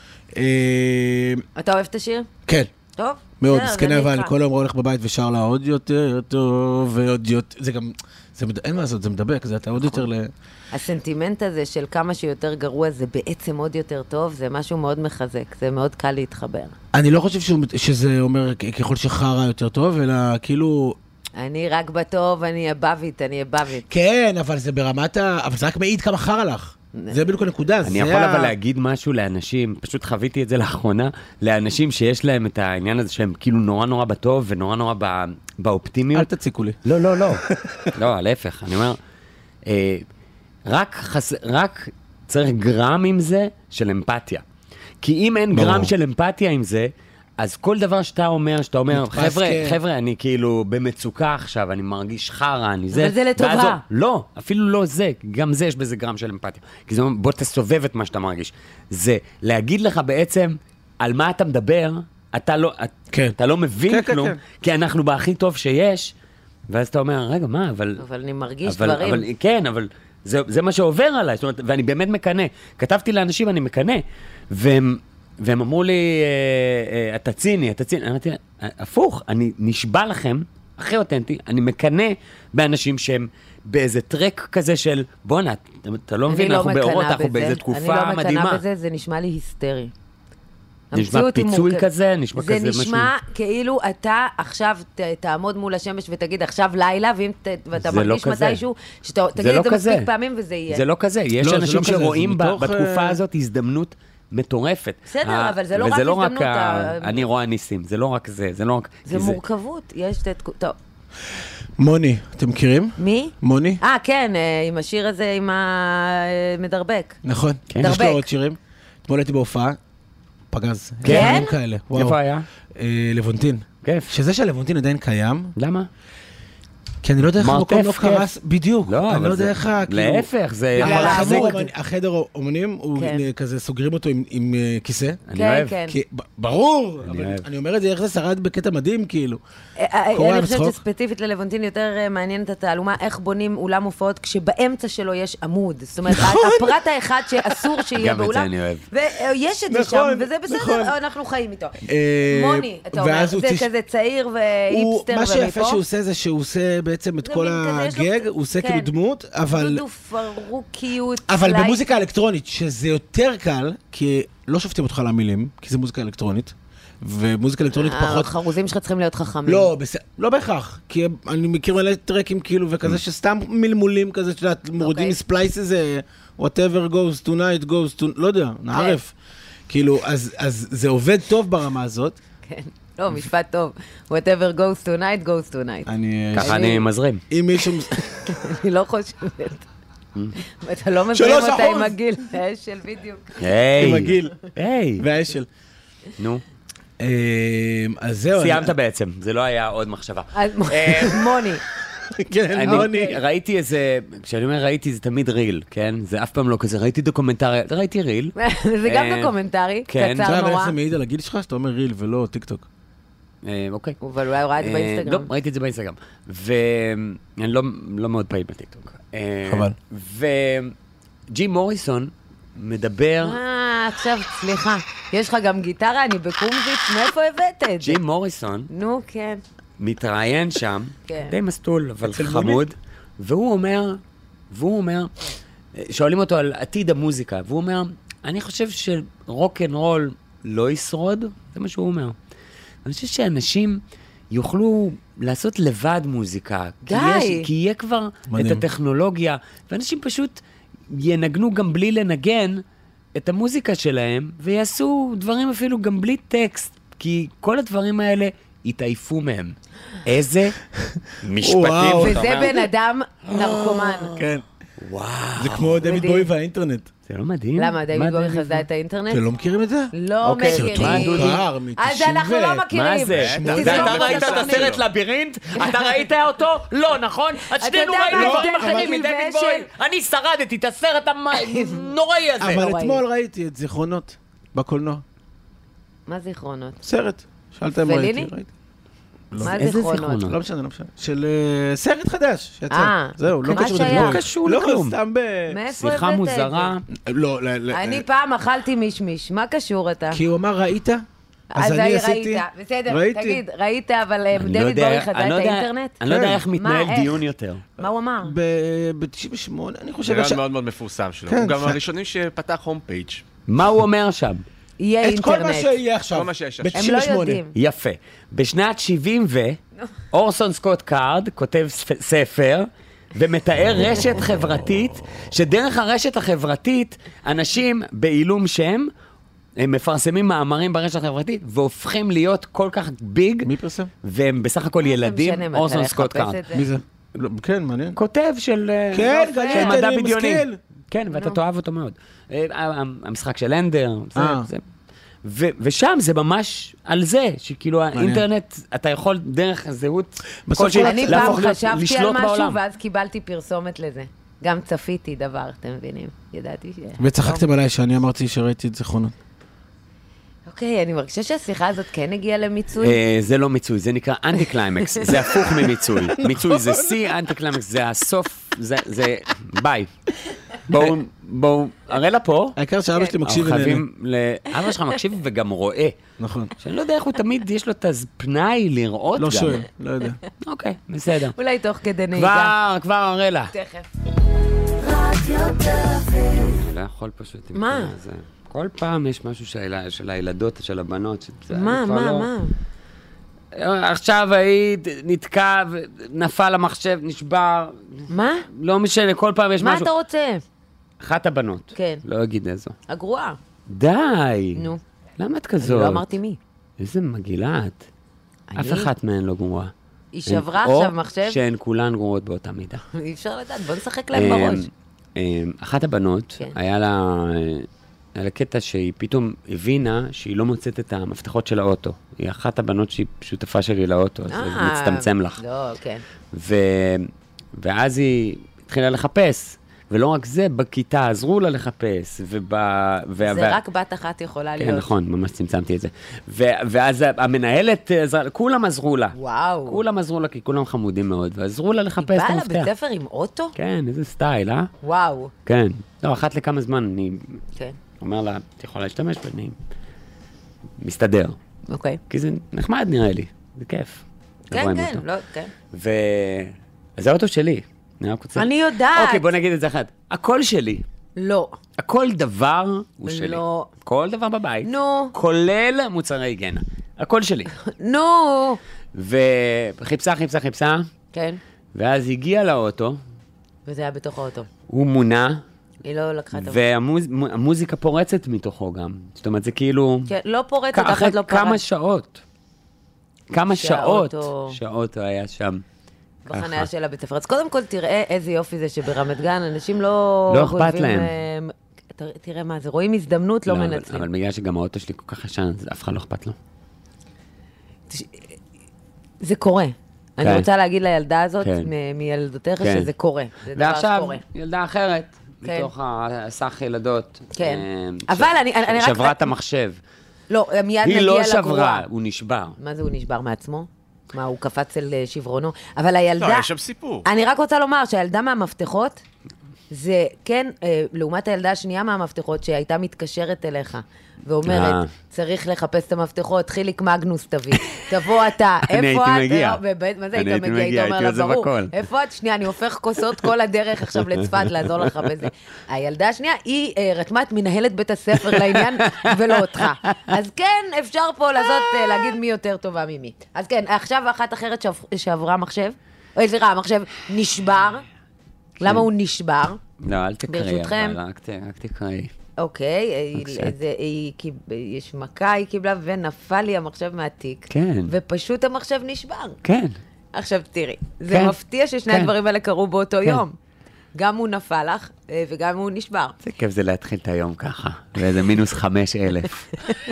אתה אוהב את השיר? כן. טוב. מאוד, זקנה אבל, אני כל היום הולך בבית ושר לה עוד יותר טוב, ועוד יותר, זה גם, אין מה לעשות, זה מדבק, זה אתה עוד יותר ל... הסנטימנט הזה של כמה שיותר גרוע זה בעצם עוד יותר טוב, זה משהו מאוד מחזק, זה מאוד קל להתחבר. אני לא חושב שזה אומר ככל שחרה יותר טוב, אלא כאילו... אני רק בטוב, אני אבבית, אני אבבית. כן, אבל זה ברמת ה... אבל זה רק מעיד כמה חרה לך. זה בדיוק הנקודה. אני יכול אבל להגיד משהו לאנשים, פשוט חוויתי את זה לאחרונה, לאנשים שיש להם את העניין הזה שהם כאילו נורא נורא בטוב ונורא נורא באופטימיות. אל תציקו לי. לא, לא, לא. לא, להפך. אני אומר, רק צריך גרם עם זה של אמפתיה. כי אם אין גרם של אמפתיה עם זה, אז כל דבר שאתה אומר, שאתה אומר, חבר'ה, חבר'ה, אני כאילו במצוקה עכשיו, אני מרגיש חרה, אני זה. אבל זה לטובה. לא, אפילו לא זה, גם זה יש בזה גרם של אמפתיה. כי זה אומר, בוא תסובב את מה שאתה מרגיש. זה להגיד לך בעצם על מה אתה מדבר, אתה לא, אתה לא מבין כלום, כי אנחנו בהכי טוב שיש, ואז אתה אומר, רגע, מה, אבל... אבל אני מרגיש דברים. כן, אבל זה, זה מה שעובר עליי, זאת אומרת, ואני באמת מקנה. כתבתי לאנשים, אני מקנה, והם... והם אמרו לי, אתה ציני, אתה ציני. אמרתי, הפוך, אני נשבע לכם, הכי אותנטי, אני מקנה באנשים שהם באיזה טרק כזה של, בוא'נה, אתה לא מבין, אנחנו באורות, אנחנו באיזה תקופה מדהימה. אני לא מקנה בזה, זה נשמע לי היסטרי. נשמע פיצוי כזה, נשמע כזה משהו. זה נשמע כאילו אתה עכשיו תעמוד מול השמש ותגיד עכשיו לילה, ואתה מרגיש מתישהו, שתגיד את זה מספיק פעמים וזה יהיה. זה לא כזה, יש אנשים שרואים בתקופה הזאת הזדמנות מטורפת. בסדר, אבל זה לא רק הזדמנות. אני רואה ניסים, זה לא רק זה, זה לא רק... זה מורכבות, יש את... טוב. מוני, אתם מכירים? מי? מוני. אה, כן, עם השיר הזה, עם המדרבק. נכון, יש לו עוד שירים. אתמול הייתי בהופעה, פגז. כן? איפה היה? לבונטין. כיף. שזה שהלבונטין עדיין קיים. למה? כי אני לא יודע איך המקום לא קרס, בדיוק, לא, אני לא יודע איך... להפך, זה... החדר אומנים, כזה סוגרים אותו עם כיסא. אני אוהב. ברור, אני אומר את זה, איך זה שרד בקטע מדהים, כאילו. אני חושבת שספציפית ללבונטין יותר מעניינת התעלומה, איך בונים אולם הופעות כשבאמצע שלו יש עמוד. זאת אומרת, הפרט האחד שאסור שיהיה באולם. גם את זה אני אוהב. ויש את זה שם, וזה בסדר, אנחנו חיים איתו. מוני, אתה אומר, זה כזה צעיר והיפסטר ומפה. מה שיפה שהוא עושה זה שהוא עושה בעצם את כל הגג, הוא עושה כאילו דמות, אבל... דודו פרוקיות. אבל במוזיקה אלקטרונית, שזה יותר קל, כי לא שופטים אותך על המילים, כי זה מוזיקה אלקטרונית, ומוזיקה אלקטרונית פחות... החרוזים שלך צריכים להיות חכמים. לא, לא בהכרח, כי אני מכיר מלא טרקים כאילו, וכזה שסתם מלמולים כזה, שאת מורדים מספלייס איזה, whatever goes tonight goes to... לא יודע, נערף. כאילו, אז זה עובד טוב ברמה הזאת. כן. לא, משפט טוב. whatever goes tonight goes tonight. ככה אני מזרים. אם מישהו... אני לא חושבת. אתה לא מזרים אותה עם הגיל. האשל בדיוק. היי. עם הגיל. היי. והאשל. נו. אז זהו. סיימת בעצם, זה לא היה עוד מחשבה. מוני. כן, מוני. ראיתי איזה, כשאני אומר ראיתי זה תמיד ריל, כן? זה אף פעם לא כזה, ראיתי דוקומנטרי, ראיתי ריל. זה גם דוקומנטרי, קצר נורא. איך זה מעיד על הגיל שלך שאתה אומר ריל ולא טיק טוק? אוקיי. אבל אולי הוא ראה את זה באינסטגרם. לא, ראיתי את זה באינסטגרם. ואני לא מאוד פעיל בטיק טוק. חבל. וג'י מוריסון מדבר... אה, עכשיו, סליחה. יש לך גם גיטרה, אני בקומזיץ, מאיפה הבאת את זה? ג'י מוריסון... נו, כן. מתראיין שם, די מסטול, אבל חמוד, והוא אומר, והוא אומר, שואלים אותו על עתיד המוזיקה, והוא אומר, אני חושב שרוק אנד רול לא ישרוד, זה מה שהוא אומר. אני חושב שאנשים יוכלו לעשות לבד מוזיקה, די! כי, כי יהיה כבר מדהים. את הטכנולוגיה, ואנשים פשוט ינגנו גם בלי לנגן את המוזיקה שלהם, ויעשו דברים אפילו גם בלי טקסט, כי כל הדברים האלה התעייפו מהם. איזה משפטים. וזה בן אדם נרקומן. כן. וואו. זה כמו דויד בוי והאינטרנט. זה לא מדהים. למה, דויד בוי חזה את האינטרנט? אתם לא מכירים את זה? לא מכירים. אז אנחנו לא מכירים. מה זה? אתה ראית את הסרט לבירינט? אתה ראית אותו? לא, נכון? אז שנינו ראינו דברים אחרים מדויד בוי. אני שרדתי את הסרט הנוראי הזה. אבל אתמול ראיתי את זיכרונות בקולנוע. מה זיכרונות? סרט. שאלתם מה ראיתי. מה זיכרונות? לא משנה, לא משנה. של סרט חדש שיצא. אה, זהו, לא קשור לכלום. לא קשור לכלום. לא, סתם ב... שיחה מוזרה. לא, אני פעם אכלתי מישמיש. מה קשור אתה? כי הוא אמר ראית? אז אני עשיתי... בסדר, תגיד, ראית, אבל דויד בוי חזה את האינטרנט? אני לא יודע איך מתנהל דיון יותר. מה הוא אמר? ב-תשעים ושמונה, אני חושב... נראה מאוד מאוד מפורסם שלו. הוא גם הראשונים שפתח הום פייג'. מה הוא אומר שם? יהיה אינטרנט. את כל מה שיהיה עכשיו, ב-תשעים ושמונה. יפה. בשנת שבעים ו, אורסון סקוט קארד כותב ספר, ומתאר רשת חברתית, שדרך הרשת החברתית, אנשים בעילום שם, הם מפרסמים מאמרים ברשת החברתית, והופכים להיות כל כך ביג, מי פרסם? והם בסך הכל ילדים, אורסון סקוט קארד. מי זה? כן, מעניין. כותב של מדע בדיוני. כן, ואתה תאהב אותו מאוד. המשחק של אנדר, זה... ושם זה ממש על זה, שכאילו האינטרנט, אתה יכול דרך הזהות, אני פעם חשבתי על משהו, ואז קיבלתי פרסומת לזה. גם צפיתי דבר, אתם מבינים? ידעתי ש... וצחקתם עליי שאני אמרתי שראיתי את זיכרונות. אוקיי, אני מרגישה שהשיחה הזאת כן הגיעה למיצוי. זה לא מיצוי, זה נקרא אנטי קליימקס, זה הפוך ממיצוי. מיצוי זה C, אנטי קליימקס זה הסוף, זה ביי. בואו, בואו, הרי לה פה. העיקר שאבא שלי מקשיב ונהנה. אבא שלך מקשיב וגם רואה. נכון. שאני לא יודע איך הוא תמיד, יש לו את הפנאי לראות גם. לא שואל, לא יודע. אוקיי, בסדר. אולי תוך כדי נהיגה. כבר, כבר הרי לה. תכף. אני לא יכול פשוט. מה? כל פעם יש משהו של הילדות, של הבנות. מה, מה, מה? עכשיו היית נתקע, נפל המחשב, נשבר. מה? לא משנה, כל פעם יש משהו. מה אתה רוצה? אחת הבנות. כן. לא אגיד איזו. הגרועה. די. נו. למה את כזאת? אני לא אמרתי מי. איזה מגילה את. אף אחת מהן לא גרועה. היא שברה עכשיו מחשב? או שהן כולן גרועות באותה מידה. אי אפשר לדעת, בוא נשחק להם בראש. אחת הבנות, היה לה... היה לה קטע שהיא פתאום הבינה שהיא לא מוצאת את המפתחות של האוטו. היא אחת הבנות שהיא שותפה שלי לאוטו, אז זה מצטמצם לך. לא, כן. ואז היא התחילה לחפש, ולא רק זה, בכיתה עזרו לה לחפש. זה רק בת אחת יכולה להיות. כן, נכון, ממש צמצמתי את זה. ואז המנהלת, כולם עזרו לה. וואו. כולם עזרו לה, כי כולם חמודים מאוד, ועזרו לה לחפש את המפתח. היא באה לבית ספר עם אוטו? כן, איזה סטייל, אה? וואו. כן. לא, אחת לכמה זמן אני... כן. אומר לה, את יכולה להשתמש בני, מסתדר. אוקיי. כי זה נחמד נראה לי, זה כיף. כן, כן, לא, כן. זה האוטו שלי. אני יודעת. אוקיי, בוא נגיד את זה אחד. הכל שלי. לא. הכל דבר הוא שלי. לא. כל דבר בבית. נו. כולל מוצרי היגיינה. הכל שלי. נו. וחיפשה, חיפשה, חיפשה. כן. ואז הגיע לאוטו. וזה היה בתוך האוטו. הוא מונה. היא לא לקחה את והמוזיקה פורצת מתוכו גם. זאת אומרת, זה כאילו... כן, לא פורצת, אחת לא פורצת. כמה שעות. כמה שעות. שעות היה שם. בחניה של הבית ספר. אז קודם כל תראה איזה יופי זה שברמת גן, אנשים לא... לא אכפת להם. תראה מה זה, רואים הזדמנות, לא מנצלים. אבל בגלל שגם האוטו שלי כל כך ישן, אף אחד לא אכפת לו. זה קורה. אני רוצה להגיד לילדה הזאת, מילדותיך, שזה קורה. ועכשיו, ילדה אחרת, בתוך הסך ילדות. כן. אבל אני רק... שברה את המחשב. לא, מיד נגיע לגרוע. היא לא שברה, הוא נשבר. מה זה הוא נשבר מעצמו? מה, הוא קפץ אל שברונו? אבל הילדה... לא, יש שם סיפור. אני רק רוצה לומר שהילדה מהמפתחות, זה כן, לעומת הילדה השנייה מהמפתחות, שהייתה מתקשרת אליך, ואומרת, צריך לחפש את המפתחות, חיליק מגנוס תביא, תבוא אתה, איפה את? אני הייתי מגיע. מה זה היית מגיע? היית אומר לה, ברור, איפה את? שנייה, אני הופך כוסות כל הדרך עכשיו לצפת, לעזור לך בזה. הילדה השנייה, היא רתמה את מנהלת בית הספר לעניין, ולא אותך. אז כן, אפשר פה לזאת, להגיד מי יותר טובה ממי. אז כן, עכשיו אחת אחרת שעברה מחשב, או סליחה, המחשב נשבר. למה הוא נשבר? לא, אל תקראי, אבל רק תקראי. אוקיי, יש מכה, היא קיבלה ונפל לי המחשב מהתיק. כן. ופשוט המחשב נשבר. כן. עכשיו תראי, זה מפתיע ששני הדברים האלה קרו באותו יום. גם הוא נפל לך, וגם הוא נשבר. זה כיף זה להתחיל את היום ככה, וזה מינוס חמש אלף.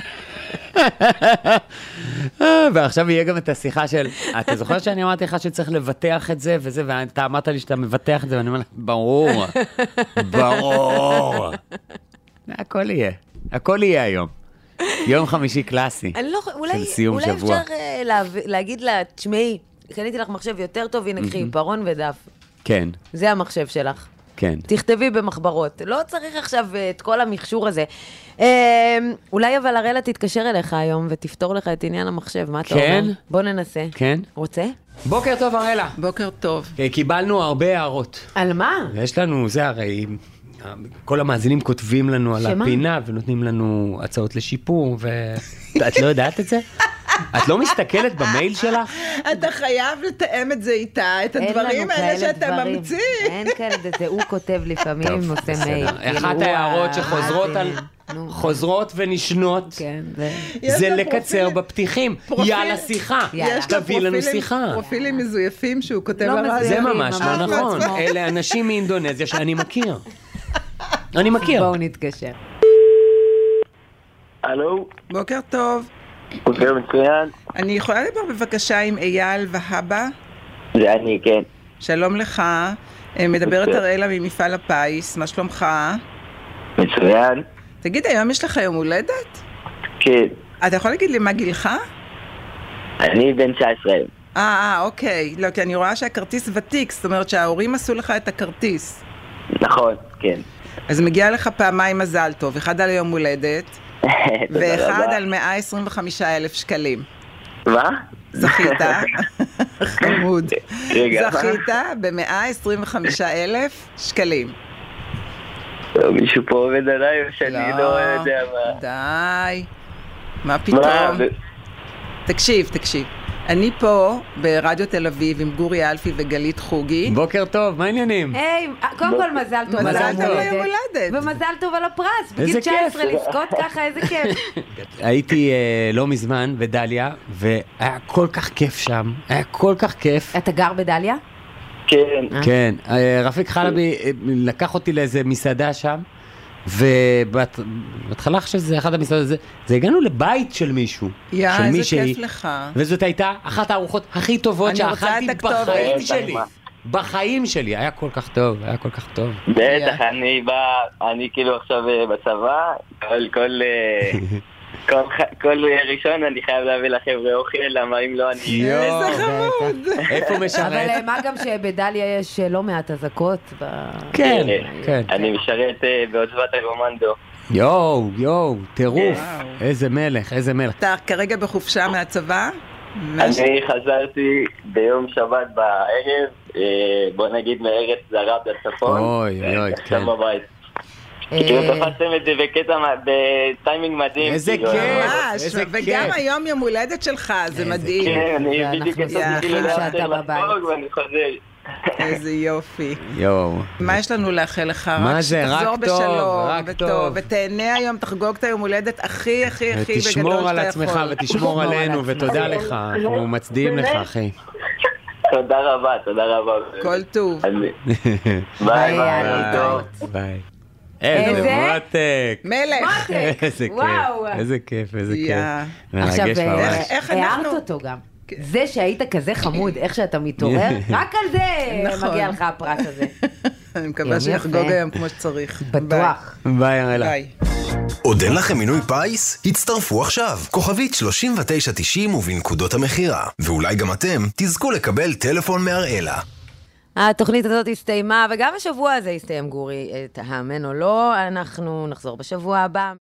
ועכשיו יהיה גם את השיחה של, אתה זוכר שאני אמרתי לך שצריך לבטח את זה וזה, ואתה אמרת לי שאתה מבטח את זה, ואני אומר לך, ברור, ברור. הכל יהיה, הכל יהיה היום. יום חמישי קלאסי, של סיום שבוע. אולי אפשר להגיד לה, תשמעי, קניתי לך מחשב יותר טוב, הנה קחי פרון ודף. כן. זה המחשב שלך. כן. תכתבי במחברות. לא צריך עכשיו את כל המכשור הזה. אולי אבל הראלה תתקשר אליך היום ותפתור לך את עניין המחשב. מה אתה אומר? כן. בוא ננסה. כן. רוצה? בוקר טוב הראלה. בוקר טוב. קיבלנו הרבה הערות. על מה? יש לנו, זה הרי, כל המאזינים כותבים לנו על הפינה ונותנים לנו הצעות לשיפור, ואת לא יודעת את זה? את לא מסתכלת במייל שלך? אתה חייב לתאם את זה איתה, את הדברים האלה שאתה ממציא. אין כאלה, זה הוא כותב לפעמים, עושה מייל. אחת ההערות שחוזרות על... חוזרות ונשנות, זה לקצר בפתיחים. יאללה שיחה, תביא לנו שיחה. פרופילים מזויפים שהוא כותב לרז. זה ממש לא נכון. אלה אנשים מאינדונזיה שאני מכיר. אני מכיר. בואו נתקשר. הלו. בוקר טוב. בוקר מצוין. אני יכולה לדבר בבקשה עם אייל והבה? זה אני, כן. שלום לך. מדברת הראלה ממפעל הפיס. מה שלומך? מצוין. תגיד, היום יש לך יום הולדת? כן. אתה יכול להגיד לי מה גילך? אני בן תשע עשרה. אה, אה, אוקיי. לא, כי אני רואה שהכרטיס ותיק, זאת אומרת שההורים עשו לך את הכרטיס. נכון, כן. אז מגיע לך פעמיים מזל טוב, אחד על יום הולדת, ואחד על מאה עשרים וחמישה אלף שקלים. מה? זכית, חמוד. רגע, מה? זכית ב-מאה עשרים וחמישה אלף שקלים. מישהו פה עובד עליי שאני לא יודע מה. די. מה פתאום? תקשיב, תקשיב. אני פה ברדיו תל אביב עם גורי אלפי וגלית חוגי. בוקר טוב, מה העניינים? היי, קודם כל מזל טוב. מזל טוב ליום הולדת. ומזל טוב על הפרס. בגיל תשע עשרה לזכות ככה, איזה כיף. הייתי לא מזמן בדליה, והיה כל כך כיף שם. היה כל כך כיף. אתה גר בדליה? כן. כן. רפיק חלבי לקח אותי לאיזה מסעדה שם, ובהתחלה שזה אחד המסעדות הזה, זה הגענו לבית של מישהו. יא, איזה כיף לך. וזאת הייתה אחת הארוחות הכי טובות שאכלתי בחיים שלי. בחיים שלי. היה כל כך טוב, היה כל כך טוב. בטח, אני בא, אני כאילו עכשיו בצבא, כל, כל... כל, כל ראשון אני חייב להביא לחבר'ה אוכל, למה אם לא אני... איזה חמוד! איפה משרת? אבל מה גם שבדליה יש לא מעט הזקות? כן, כן. אני משרת בעוצבת הקומנדו. יואו, יואו, טירוף. איזה מלך, איזה מלך. אתה כרגע בחופשה מהצבא? אני חזרתי ביום שבת בערב, בוא נגיד מארץ זרה בצפון. אוי, אוי, כן. עכשיו בבית. כאילו תפסתם את זה בקטע, בטיימינג מדהים. איזה כיף, איזה כיף. וגם היום יום הולדת שלך, זה מדהים. כן, אני בדיוק יצאתי לאחר לחגוג ואני חוזר. איזה יופי. יואו. מה יש לנו לאחל לך? מה זה, רק טוב, רק טוב. ותהנה היום, תחגוג את היום הולדת הכי, הכי, הכי בגדול שאתה יכול. ותשמור על עצמך ותשמור עלינו, ותודה לך. אנחנו מצדיעים לך, אחי. תודה רבה, תודה רבה. כל טוב. ביי, ביי. ביי. איזה מותק. מלך. איזה כיף, איזה כיף, איזה כיף. עכשיו, איך הערת אותו גם. זה שהיית כזה חמוד, איך שאתה מתעורר, רק על זה מגיע לך הפרט הזה. אני מקווה שיחגוג היום כמו שצריך. בטוח. ביי, אראלה. עוד אין לכם מינוי פייס? הצטרפו עכשיו. כוכבית שלושים ותשע תשעים ובנקודות המחירה. ואולי גם אתם תזכו לקבל טלפון מאראלה. התוכנית הזאת הסתיימה, וגם השבוע הזה הסתיים, גורי, תאמן או לא, אנחנו נחזור בשבוע הבא.